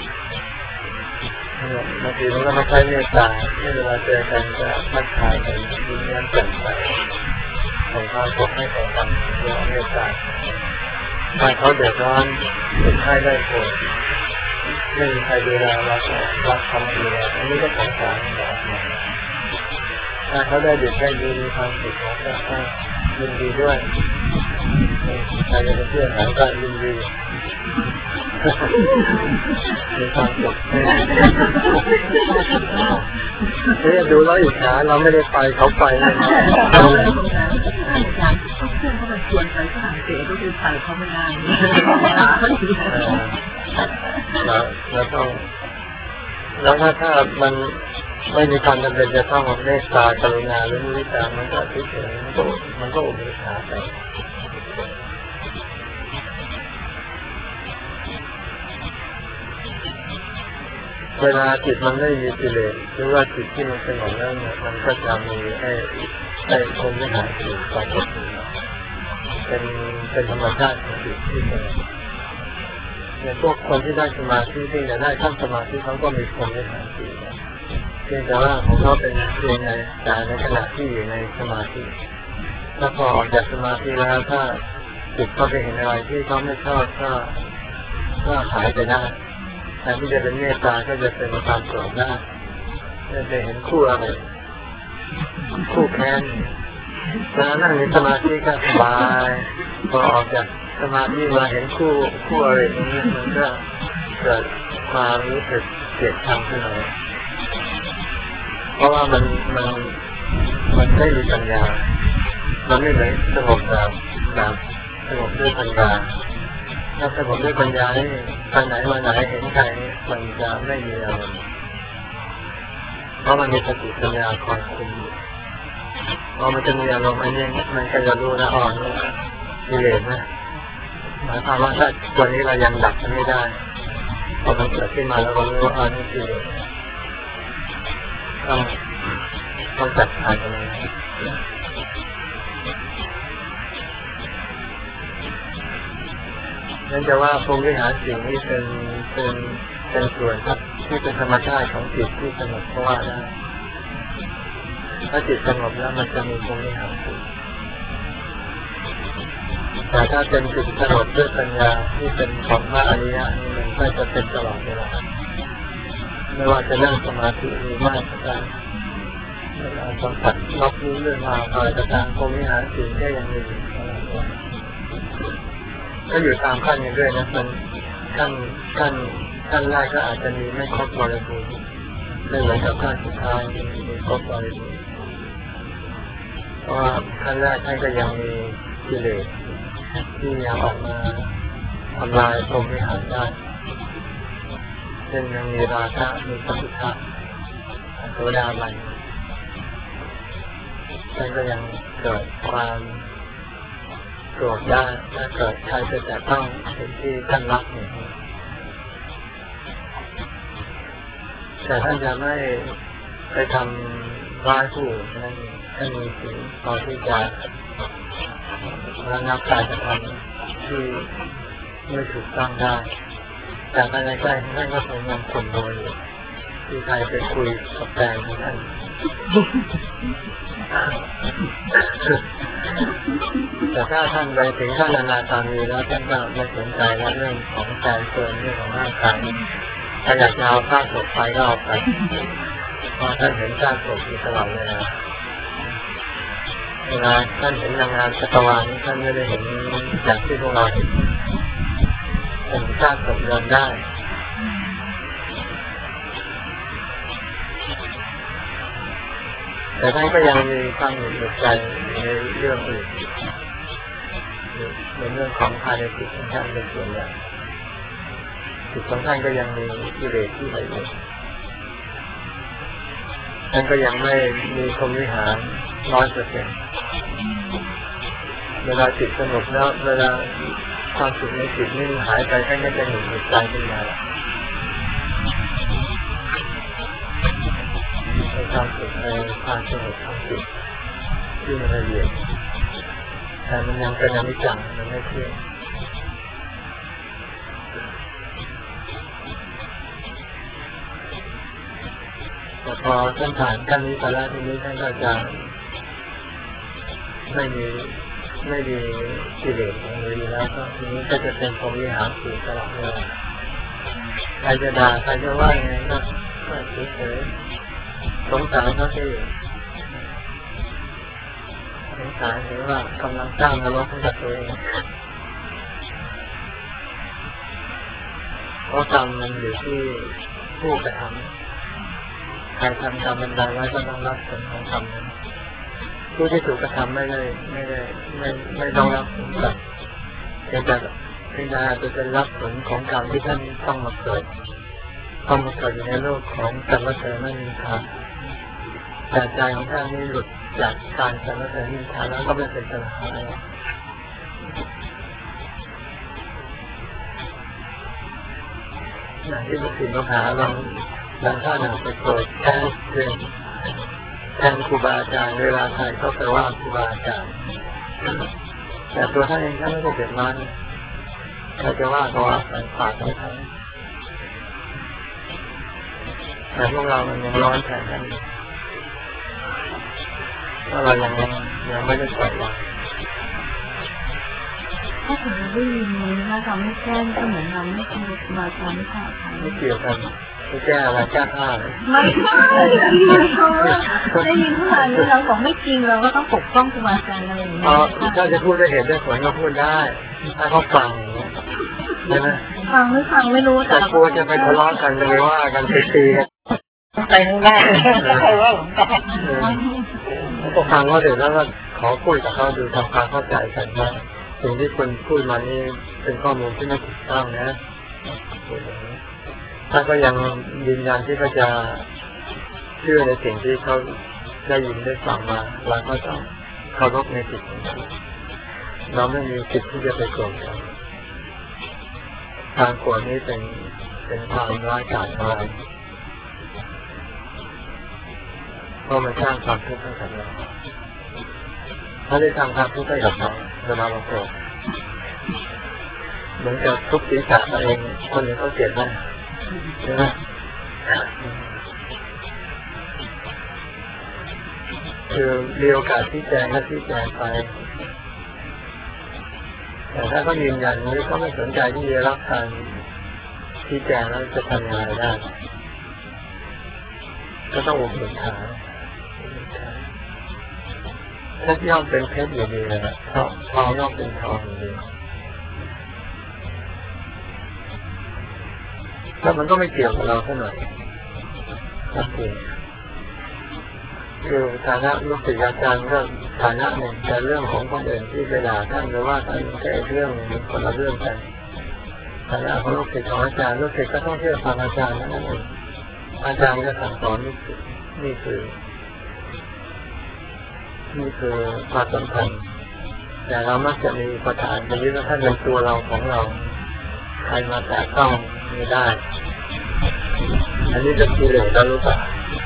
บางทีมันก็มาใช้เมตตาเวลาเจอกันจะทักทายกันยิ้มแย้มแจ่มใสส่งความสุขให้ต่อกันเรื่องเมตตาถ้าเขาเดือดร้อนเป็นไข้ได้ป่วยไม่มีใครดูแลเราก็รักคำดูแลอันนี้ก็สงสารแบบนั้นถ้าเขาได้เด็กได้ดีมีความสุขเขาก็ยินดีด้วยใครจะเป็นเพื่อนหาก็ยินดีมีความสุขนี่ดูแล้วอิจฉาเราไม่ได้ไปเขาไปเลยนะเพื่อนเขาไปชวนไปฝรั่งเศสก็คือไปเขาไม่ได้แล้วแล้วต้องแล้วถ้าถ้ามันไม่มีความจำเป็นจะต้องเมตตากรุณาหรือมุทิตามันก็เฉยๆมันก็มันก็อุเบกขาไปเวลาจิตมันไม่มีกิเลสหรือว่าจิตที่มันสงบแล้วเนี่ยมันก็จะมีไอ้ไอ้คงไม่หายจิตปรากฏเป็นเป็นธรรมชาติของจิตที่สงบเนี่ยพวกคนที่ได้สมาธิที่จะได้ขั้นสมาธิเขาก็มีพรหมวิหารสี่เพียงแต่ว่าของเขาเป็นเพียงในแต่ในขณะที่อยู่ในสมาธิถ้าพอออกจากสมาธิแล้วถ้าจิตเขาไปเห็นอะไรที่เขาไม่ชอบก็ก็หายไปได้แต่ที่จะเป็นเมตตาก็จะเป็นความโกรธได้จะเห็นคู่อะไรคู่แค้นตอนนั่งในสมาธิก็สบายพอออกจากสมาธิมาเห็นคู่คู่อะไรอย่างนี้มันก็เกิดความรู้สึกเกลียดชังขึ้นมาเพราะว่ามันมันมันไม่มีปัญญามันไม่เหมือนสงบแบบแบบสงบด้วยปัญญาถ้าสงบด้วยปัญญานี่ไปไหนมาไหนเห็นใครมันจะไม่มีอารมณ์เพราะมันมีสติปัญญาคอยคุมพอมันจะมีอารมณ์อันนี้มันก็จะรู้นะอ่อนว่ากิเลสนะหมายความว่าถ้าตัวนี้เรายังดับมันไม่ได้พอมันเกิดขึ้นมาแล้วก็รู้ว่าอันนี้กิเลสต้องต้องจัดการมันนั่นจะว่าพรหมวิหารสิ่งนี้เป็นเป็นเป็นส่วนครับที่เป็นธรรมชาติของจิตที่สงบเพราะว่าได้ถ้าจิตสงบแล้วมันจะมีพรหมวิหารสิ่งแต่ถ้าเป็นจิตสงบด้วยปัญญาที่เป็นของพระอริยะนี่มันก็จะเป็นตลอดเวลาไม่ว่าจะนั่งสมาธิหรือไม่ก็ตามเวลาสัมผัสรับรู้เรื่องราวอะไรก็ตามพรหมวิหารสิ่งก็ยังมีอยู่ตลอดเวลาก็อยู่ตามขั้นกันด้วยนะมันขั้นขั้นขั้นแรกก็อาจจะมีไม่ครบบริบูรณ์ไม่เหมือนกับขั้นสุดท้ายมีครบบริบูรณ์เพราะว่าขั้นแรกท่านก็ยังมีกิเลสที่ยังออกมาทำลายพรหมวิหารได้เช่นยังมีราคะมีปฏิฆะโสดาบันท่านก็ยังเกิดความโกรธได้ถ้าเกิดใครจะแต่ต้องเป็นที่ท่านรักเนี่ยแต่ท่านจะไม่ไปทำร้ายผู้อื่นนั่นท่านมีสิ่งพอที่จะระงับการกระทำที่ไม่ถูกต้องได้แต่ภายในใจท่านก็คงยังขุ่นโดยที่ใครไปคุยกับแฟนของท่านแต่ถ้าท่านไปถึงขั้นอนาคามีแล้วท่านก็ไม่สนใจเรื่องของใจเกินเรื่องของร่างกายถ้าอยากจะเอาข้าวศพไปก็เอาไปเพราะท่านเห็นข้าวศพอยู่ตลอดเวลาเวลาท่านเห็นนางงามจักรวาลท่านไม่ได้เห็นอย่างที่พวกเราเห็นเห็นข้าวศพเดินได้แต่ท่านก็ยังมีความหนุนใจในเรื่องอื่นในเรื่องของภายในจิตของท่านเป็นส่วนใหญ่จิตของท่านก็ยังมีกิเลสที่ไหลอยู่ท่านก็ยังไม่มีพรหมวิหารร้อยเปอร์เซ็นต์เวลาจิตสงบแล้วเวลาความสุขในจิตนี่หายไปท่านก็จะหนุนใจขึ้นมาในความสุขในความสงบของจิตที่มันละเอียดแต่มันยังเป็นอนิจจังมันไม่เที่ยงแต่พอท่านผ่านขั้นนี้ไปแล้วทีนี้ท่านก็จะไม่มีไม่มีกิเลสอะไรอยู่แล้วก็ทีนี้ก็จะเป็นพรหมวิหารสี่ตลอดเวลาใครจะด่าใครจะว่าไงก็ก็เฉยๆสงสารเขาที่สงสารหรือว่ากำลังสร้างนรกให้กับตัวเองเพราะกรรมมันอยู่ที่ผู้กระทำใครทำกรรมมันใดไว้ก็ต้องรับผลของกรรมนั้นผู้ที่ถูกกระทำไม่ได้ไม่ได้ไม่ไม่ต้องรับผลกรรมแต่จะเป็นอาจจะเป็นรับผลของกรรมที่ท่านต้องมาเกิดต้องมาเกิดอยู่ในโลกของสรรเสริญไม่มีทางแต่ใจของท่านนี่หลุดจากการสรรเสริญไม่มีทางแล้วก็ไม่เป็นปัญหาอะไรอย่างที่พระศิลป์มหาลองบางท่านไปโกรธแค้นเรื่องแทนครูบาอาจารย์เวลาใครก็ไปว่าครูบาอาจารย์แต่ตัวท่านเองท่านไม่ได้เดือดร้อนถ้าจะว่าก็ว่าไปปากไม่ทันแต่พวกเรามันยังร้อนแทนกันเพราะเรายังยังไม่ได้ปล่อยวางถ้าถึงได้ยินนี้ถ้าทำให้แก้ก็เหมือนทำให้คุณมาทำให้ขาดไม่เกี่ยวกันไม่แก้อะไรแก้ผ้าเลยไม่ใช่ได้ยินขนาดนี้เราบอกไม่จริงเราก็ต้องปกป้องครูบาอาจารย์อะไรอย่างเงี้ยถ้าจะพูดได้เห็นได้ผลก็พูดได้ถ้าเขาฟังใช่ไหมฟังไม่ฟังไม่รู้แต่กลัวจะไปทะเลาะกันจะไปว่ากันไปตีกันไปไม่ได้ใครว่าหลงกันพอฟังว่าเดี๋ยวแล้วก็ขอคุยกับเขาดูทำความเข้าใจกันว่าสิ่งที่คนพูดมานี่เป็นข้อมูลที่ไม่ถูกต้องนะถ้าก็ยังยืนยันที่เขาจะเชื่อในสิ่งที่เขาได้ยินได้ฟังมาเราก็ต้องเคารพในสิทธิของเขาเราไม่มีสิทธิ์ที่จะไปโกรธเขาทางโกรธนี้เป็นเป็นความร้ายกาจมากเพราะมันสร้างความทุกข์ให้กับเราถ้าได้สร้างความทุกข์ให้กับเราเวลาเราโกรธเหมือนกับทุกศีรษะตัวเองคนอื่นเขาเจ็บไหมใช่ไหมคือมีโอกาสที่แจงและที่แจงไปแต่ถ้าเขายืนยันนี้เขาไม่สนใจที่จะรับการที่แจงแล้วจะทำยังไงได้ก็ต้องอุปถัมภ์เพชรย่อมเป็นเพชรอยู่ดีเลยนะทองทองย่อมเป็นทองอยู่ดีแล้วมันก็ไม่เกี่ยวกับเราเท่าไหร่ครับคือฐานะลูกศิษย์อาจารย์ก็ฐานะหนึ่งแต่เรื่องของคนอื่นที่ไปด่าท่านหรือว่าท่านแค่เรื่องคนละเรื่องกันฐานะของลูกศิษย์ของอาจารย์ลูกศิษย์ก็ต้องเชื่อฟังอาจารย์นั่นเองอาจารย์ก็สั่งสอนลูกศิษย์นี่คือนี่คือความสำคัญแต่เรามักจะมีประธานจะยึดว่าท่านเป็นตัวเราของเราใครมาแตะต้องไม่ได้อันนี้จะกิเลสแล้วรู้ป่ะ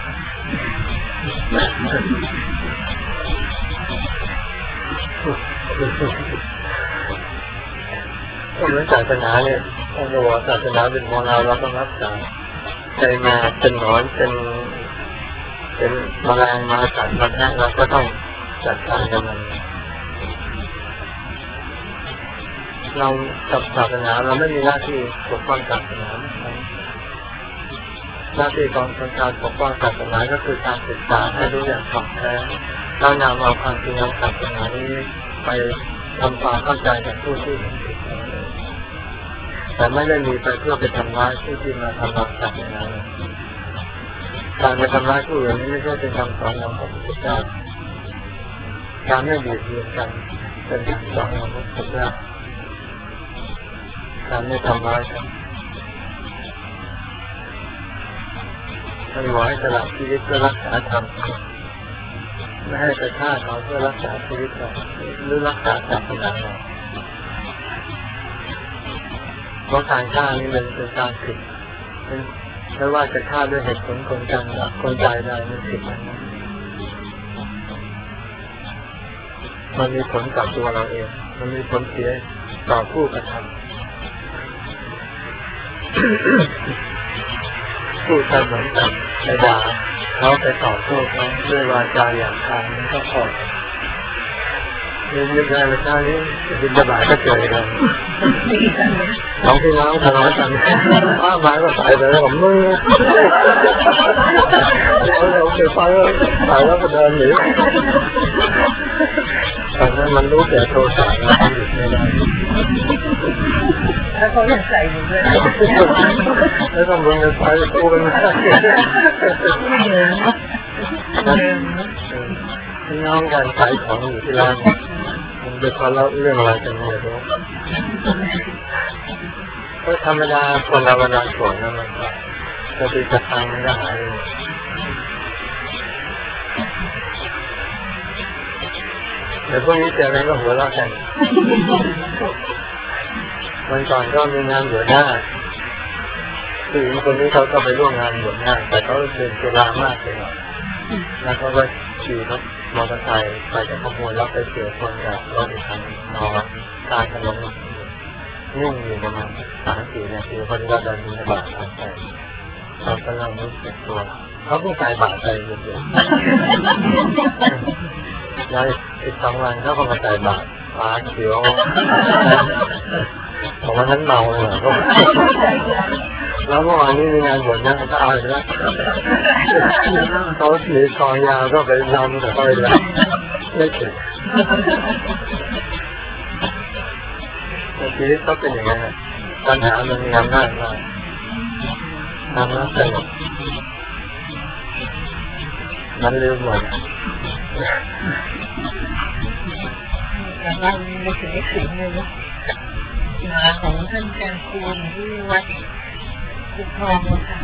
ก็เหมือนศาสนาเนี่ยถ้าเราว่าศาสนาเป็นของเราเราต้องรักษาใจมาเป็นหนอนเป็นเป็นแมลงมากัดมาแทะเราก็ต้องจัดการกับมันเรากับศาสนาเราไม่มีหน้าที่ปกป้องศาสนาหน้าที่ของการปกป้องศาสนาก็คือการศึกษาให้รู้อย่างถ่องแท้แล้วนำเอาความจริงของศาสนานี้ไปทำความเข้าใจกับผู้ที่เห็นผิดแต่ไม่ได้มีไปเพื่อไปทำร้ายผู้ที่มาทำลายศาสนาการไปทำร้ายผู้อื่นนี้ไม่ใช่เป็นคำสอนของพระพุทธเจ้าการไม่เบียดเบียนกันเป็นคำสอนของพระพุทธเจ้าการไม่ทำร้ายกันท่านบอกให้สละชีวิตเพื่อรักษาธรรมไม่ให้ไปฆ่าเขาเพื่อรักษาชีวิตเราหรือรักษาศาสนาเราเพราะการฆ่านี่มันเป็นการผิดไม่ว่าจะฆ่าด้วยเหตุผลคนกันหรือคนใจใดมันผิดมันมันมีผลกับตัวเราเองมันมีผลเสียต่อผู้กระทำผู้ทำเหมือนกันไปด่าเขาไปต่อโทษเขาด้วยวาจาอย่างทางนั้นก็พอเรื่องยังไงเช้านี้บินบาตก็เจอกันสองพี่น้องทะเลาะกันป้าหมายก็ใส่ไปแล้วผมมือเราเคยฟังใส่แล้วก็เดินหนีตอนนั้นมันรู้แต่โทษสารแล้วหยุดไม่ได้แล้วเขายังใส่อยู่ด้วยแล้วต้องลงไปใส่ตู้กันไม่ได้พี่น้องกันขายของอยู่ที่ร้านมันเป็นเพราะเราเรื่องอะไรกันเนี่ยรู้ก็ธรรมดาคนเราเวลาโกรธนั่นมันก็ติดกระตังมันก็หายเดี๋ยวพวกนี้เจอกันก็หัวเราะกันวันก่อนก็มีงานบวชหน้าผู้หญิงคนนี้เขาก็ไปร่วมงานบวชหน้าแต่เขาเป็นเวลามากเลยแล้วเขาก็ขี่รถมอเตอร์ไซค์ไปจากขบวนแล้วไปเสียคนกับรถอีกคันนอนตายกันลงนิ่งอยู่ประมาณสามสี่นาทีคนก็เดินบิณฑบาตออกไปเราก็เริ่มรู้สึกตัวเขาเพิ่งใส่บาตรไปเยอะๆแล้วอีกสองวันเขาก็มาใส่บาตรฟ้าเขียวของวันนั้นเมาเลยก็แล้วเมื่อวานนี้มีงานบวชนะก็เอาแล้วเขาถือคอยาวก็ไปรำแต่ก็ไปรำไม่ถึงชีวิตเขาเป็นอย่างนั้นปัญหามันมีอำนาจมากทำแล้วสนุกมันลืมหมดแต่ว่าไม่ถึงไม่ถึงเลยนะหาของท่านแกนคูณที่วัดกุฎทองนะคะ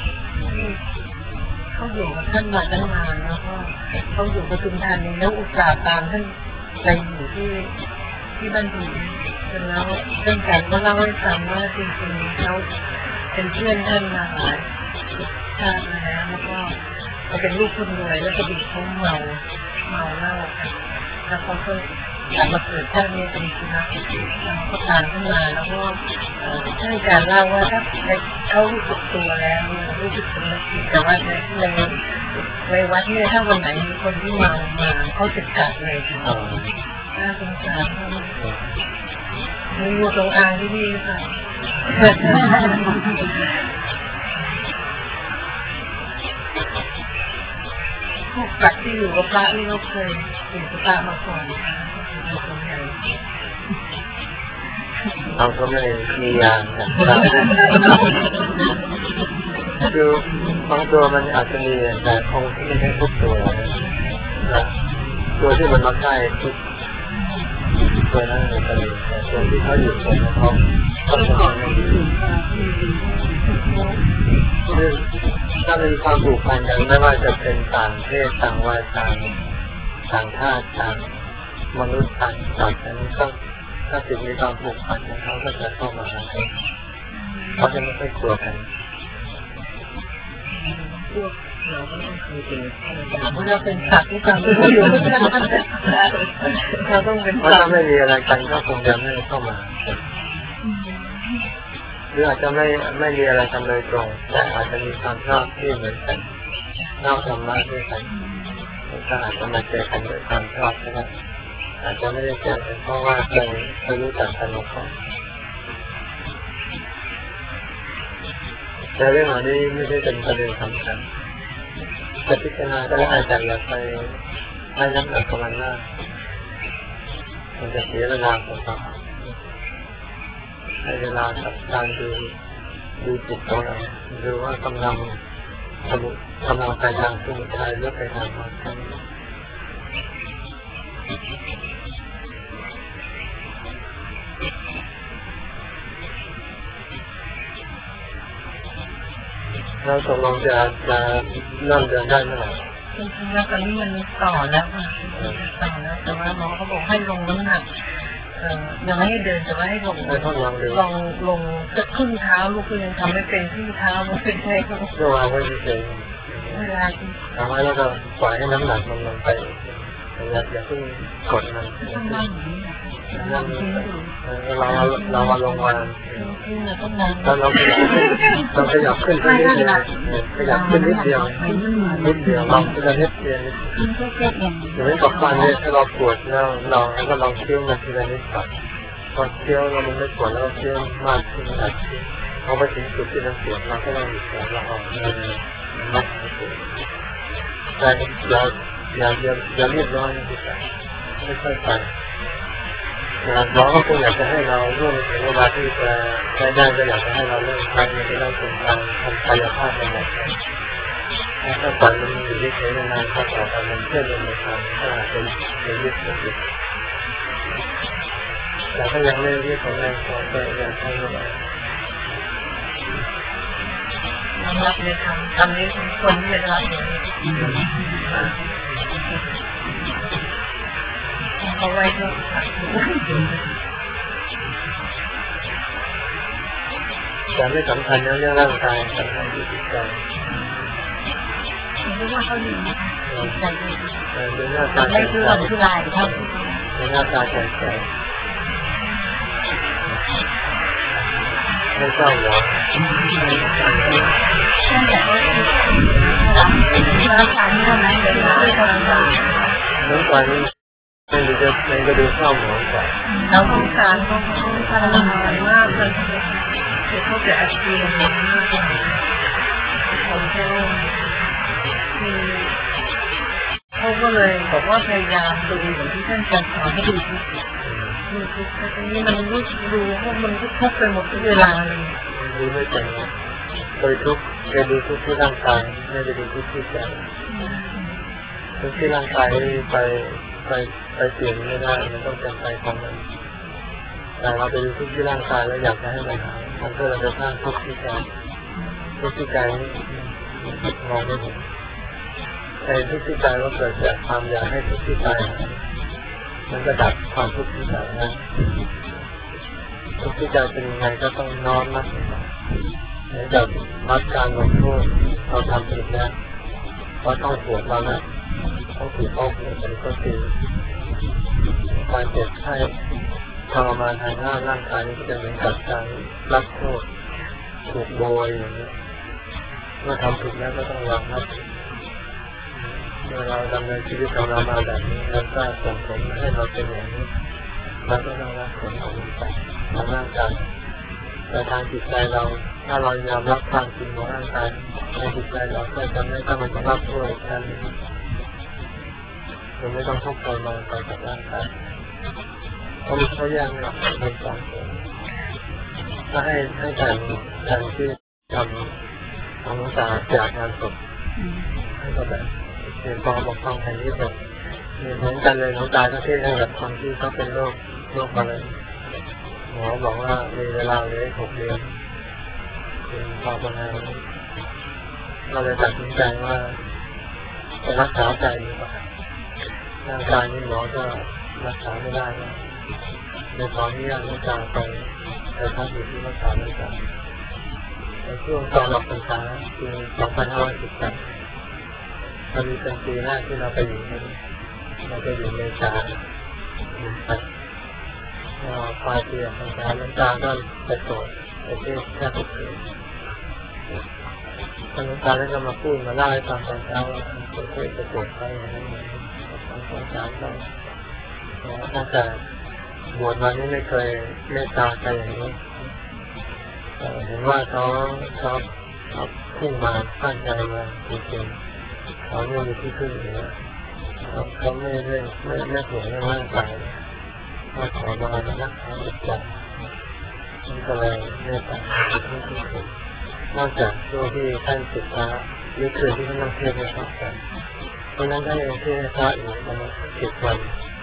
เขาอยู่กับท่านมาตั้งนานแล้วก็เขาอยู่ปทุมธานีแล้วอุตส่าห์ตามท่านไปอยู่ที่ที่บ้านผีแล้วเรื่องการก็เล่าให้ฟังว่าจริงๆเขาเป็นเพื่อนท่านมาหลายชาติแล้วแล้วก็เขาเป็นลูกคนรวยแล้วก็ดีเขาเมาเมาเหล้าแล้วเขาก็อยากมาเกิดชาตินี้เป็นสุนัขก็ตามขึ้นมาแล้วก็ท่านการเล่าว่าถ้าเขารู้สึกตัวแล้วรู้สึกตัวแต่ว่าในในวัดเนี่ยถ้าวันไหนมีคนที่เมามาเขาจะกัดเลยค่ะน่าสงสารมีงูจงอางที่นี่ค่ะพวกกัดที่อยู่กับพระนี่เราเคยอยู่กับพระมาก่อนเราก็ไม่มียางนะคือบางตัวมันอาจจะมีแต่คงที่ไม่ใช่ทุกตัวนะตัวที่มันมาใกล้ทุกตัวนั้นในทะเลตัวที่เขาอยู่ตรงนั้นเขาเขาจะไม่ดีคือถ้ามีความผูกพันกันไม่ว่าจะเป็นต่างเพศต่างวัยต่างต่างชาติต่างมนุษย์ต่างสัตว์นั้นก็ถ้าถึงมีความผูกพันกันเขาก็จะเข้ามาหากันเขาจะไม่ค่อยกลัวกันเราก็ต้องเคยเป็นเราเป็นสัตว์ที่ความรู้อยู่เราต้องเป็นสัตว์ถ้าไม่มีอะไรกันก็คงจะไม่เข้ามาหรืออาจจะไม่ไม่มีอะไรกันโดยตรงแต่อาจจะมีความชอบที่เหมือนกันชอบธรรมะด้วยกันก็อาจจะมาเจอกันด้วยความชอบก็ได้อาจจะไม่ได้เจอเพราะว่าเคยเคยรู้จักกันมาก่อนแต่เรื่องเหล่านี้ไม่ใช่เป็นประเด็นสำคัญจะพิจารณาก็ได้อาจารย์อยากไปให้น้ำหนักกับมันมากมันจะเสียเวลาเปล่าๆให้เวลากับการดูดูจิตของเราดูว่ากำลังสมุกำลังไปทางสมุทัยหรือไปทางมรรคเราตกลงจะจะเริ่มเดินได้เมื่อไหร่จริงๆแล้วตอนนี้มันต่อแล้วค่ะต่อแล้วแต่ว่าหมอเขาบอกให้ลงน้ำหนักเอ่อยังไม่ให้เดินแต่ว่าให้ลงลองลงจะครึ่งเท้าลูกคือยังทำไม่เป็นครึ่งเท้ามันเป็นไงก็ก็วางไว้เฉยๆเวลาทำไว้แล้วก็ปล่อยให้น้ำหนักมันลงไปอย่าอย่าเพิ่งกดมันนั่งนั่งเราเรามาลงมาตอนเราขยับเราขยับขึ้นนิดเดียวขยับขึ้นนิดเดียวนิดเดียวลองทีละนิดเดียวอย่างนี้กับฟันเนี่ยถ้าเราปวดแล้วเราก็ลองเคี้ยวมันทีละนิดก่อนพอเคี้ยวเรามันไม่ปวดแล้วเคี้ยวมากขึ้นมากขึ้นพอไปถึงจุดที่มันปวดเราก็ลองหยุดเราออกเลยนับแต่เราอย่าอย่าอย่าเรียบร้อยนะพี่ชายไม่ค่อยไปเราก็คงอยากจะให้เราร่วมถึงเวลาที่จะใช้ได้ก็อยากจะให้เราเริ่มใช้ในเรื่องของการทำกายภาพในหมดถ้าปล่อยมันอยู่ที่ใช้นานๆถ้าต่อไปมันเชื่อมโยงในการถ้าเป็นเป็นยึดติดแต่ถ้ายังไม่ยึดของแรงพอก็ยังใช้ไม่ได้รับเลยทำทำนี้ทุกคนไม่ได้รับเลยเอาไว้ก็แต่ไม่สำคัญเรื่องร่างกายสำคัญที่จิตใจไม่ว่าเขาดีแต่ดูหน้าตาไม่เรื่องที่ลายเท่าดูหน้าตาใจใจไม่เศร้าหรอกนั่นแหละว่าเราทานเท่านั้นเลยเราไม่ทำอะไรน้ำตาลนี่ไม่ดูจะไม่ก็ดูเศร้าหมองกว่าเราสงสารเขาเขาทรมานมากเลยเขาจะอาเจียนมากผมก็มีเขาก็เลยบอกว่าพยายามดูอย่างที่ท่านอาจารย์สอนให้ดูทุกดูทุกแต่นี้มันรู้ดูเพราะมันทุกไปหมดทุกเวลาเลยดูไม่เป็นเคยทุกเคยดูทุกที่ร่างกายไม่ได้ดูทุกที่ใจทุกที่ร่างกายไปไปไปเปลี่ยนไม่ได้มันต้องจำใจของมันแต่เราไปดูทุกที่ร่างกายแล้วอยากจะให้มันหายมันก็เราจะสร้างทุกที่ใจทุกที่ใจมองไม่เห็นไอ้ทุกที่ใจก็เกิดจากความอยากให้ทุกที่ใจมันก็ดับความทุกข์ที่ใจนะทุกที่ใจเป็นยังไงก็ต้องน้อมนักเหมือนกับมัดการลงโทษเราทำผิดนะก็ต้องปวดเรานะต้องถูกต้องปวดมันก็คือการเจ็บไข้ทรมานทางหน้าร่างกายนี่จะเป็นกับการรับโทษถูกโบยอย่างนี้เมื่อทำผิดแล้วก็ต้องยอมรับเมื่อเราดำเนินชีวิตของเรามาแบบนี้แล้วก็ส่งผลให้เราเป็นอย่างนี้เราก็ต้องรับผลของมันไปทางร่างกายแต่ทางจิตใจเราถ้าเรายอมรับความจริงของร่างกายในจิตใจเราก็จะไม่ต้องมารับโทษกันเราไม่ต้องทุกข์ทรมานไปกับร่างกายเพราะมันเขาแยกเป็นสองส่วนถ้าให้ให้การการที่ทำของศาสตร์จากงานศพให้ก็แบบเรียนพอบอกฟังแผ่นที่ศพเหมือนกันเลยน้องตายก็เทศให้กับคนที่เขาเป็นโรคโรคอะไรหมอบอกว่ามีเวลาเหลือหกเดือนคือพอประมาณเราเลยตัดสินใจว่าจะรักษาใจดีกว่าร่างกายนี้หมอก็รักษาไม่ได้แล้วในตอนนี้ยังรักษาไปแต่ถ้าอยู่ที่รักษาไม่ได้ในช่วงตอนออกพรรษาปีสองพันห้าร้อยสิบแปดมันมีเป็นปีแรกที่เราไปอยู่นั้นเราไปอยู่ในศาลอยู่ไปปลายปีออกพรรษาหลวงตาก็ไปโปรดไปเทศแค่ทุกคืนหลวงตาได้ก็มาพูดมาเล่าให้ฟังตอนเช้าว่าคนเคยไปโปรดไปอย่างนั้นสงสารเราตั้งแต่บวชมานี้ไม่เคยเมตตาใครอย่างนี้เห็นว่าเขาเขาเขาขึ้นมาตั้งใจมาจริงๆเขาไม่มีที่ขึ้นอยู่แล้วเขาไม่ได้ไม่ไม่ห่วงเรื่องร่างกายมาขอมาแล้วนะเขาจิตใจมันก็เลยเมตตาที่ที่สุดนอกจากช่วงที่ท่านศึกษาหรือคืนที่ท่านนั่งเทศน์ให้ฟังกันเพราะนั้นได้เองที่พระอยู่ประมาณสิบวัน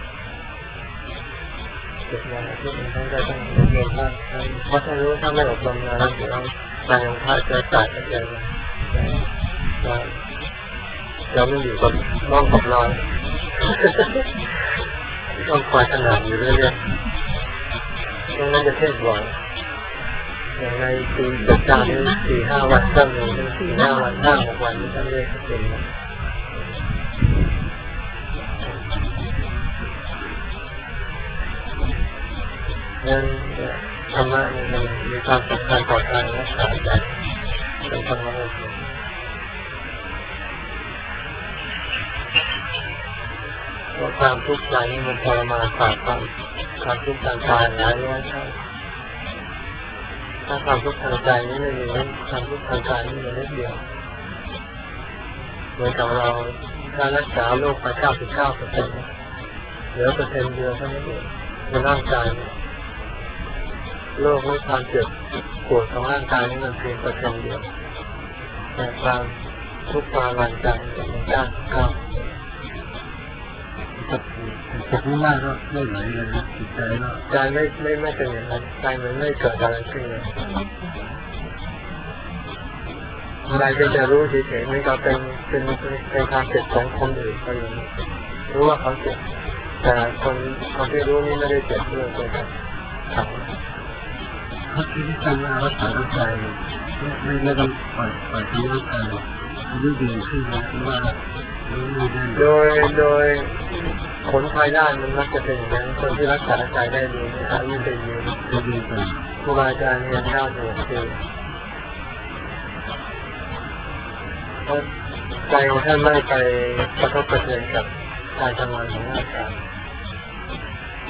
สิบวันที่มันต้องได้ต้องเรียนมากเพราะถ้ารู้ถ้าไม่อบรมงานเดี๋ยวการของพระจะตัดอะไรว่าเราไม่อยู่กับน้องกับเราต้องคอยขนาดอยู่เรื่อยๆตรงนั้นจะเทศบ่อยอย่างในปีจัดการนี้สี่ห้าวันก็มีสี่ห้าวันห้าหกวันนี่ท่านเรียกเป็นงั้นธรรมะมันมีความสำคัญต่อการรักษาใจเป็นธรรมะเพราะความทุกข์ใจนี่มันทรมานกว่าความความทุกข์ทางกายหลายร้อยเท่าถ้าความทุกข์ทางใจนี่ไม่มีความทุกข์ทางกายนี่มันเล็กเดียวเหมือนกับเราถ้ารักษาโรคไปเก้าสิบเก้าเปอร์เซ็นต์เหลือเปอร์เซ็นต์เดียวเท่านั้นเองในร่างกายโรคและความเจ็บปวดของร่างกายนี่มันเพียงเปอร์เซ็นต์เดียวแต่ความทุกข์ความหวั่นใจมันเก้าสิบเก้าจากนี้มากก็ไม่ไหลเลยนะจิตใจก็ใจไม่ไม่ไม่เป็นอย่างนั้นใจมันไม่เกิดอะไรขึ้นเลยใจก็จะรู้เฉยๆไม่ก็เป็นเป็นเป็นความเจ็บของคนอื่นก็อย่างนี้รู้ว่าเขาเจ็บแต่คนคนที่รู้นี่ไม่ได้เจ็บด้วยเลยครับเขาคิดว่ารักษาใจไม่ไม่ต้องปล่อยปล่อยทิ้งร่างกายอายุดีขึ้นนะว่าโดยโดยผลภายด้านมันมักจะเป็นอย่างนั้นคนที่รักษาใจได้ดีอายุเป็นยืนจะดีกว่าครูบาอาจารย์เรียนด้านหนึ่งคือใจของท่านไม่ไปกระทบกระเทือนกับการทำงานของร่างกาย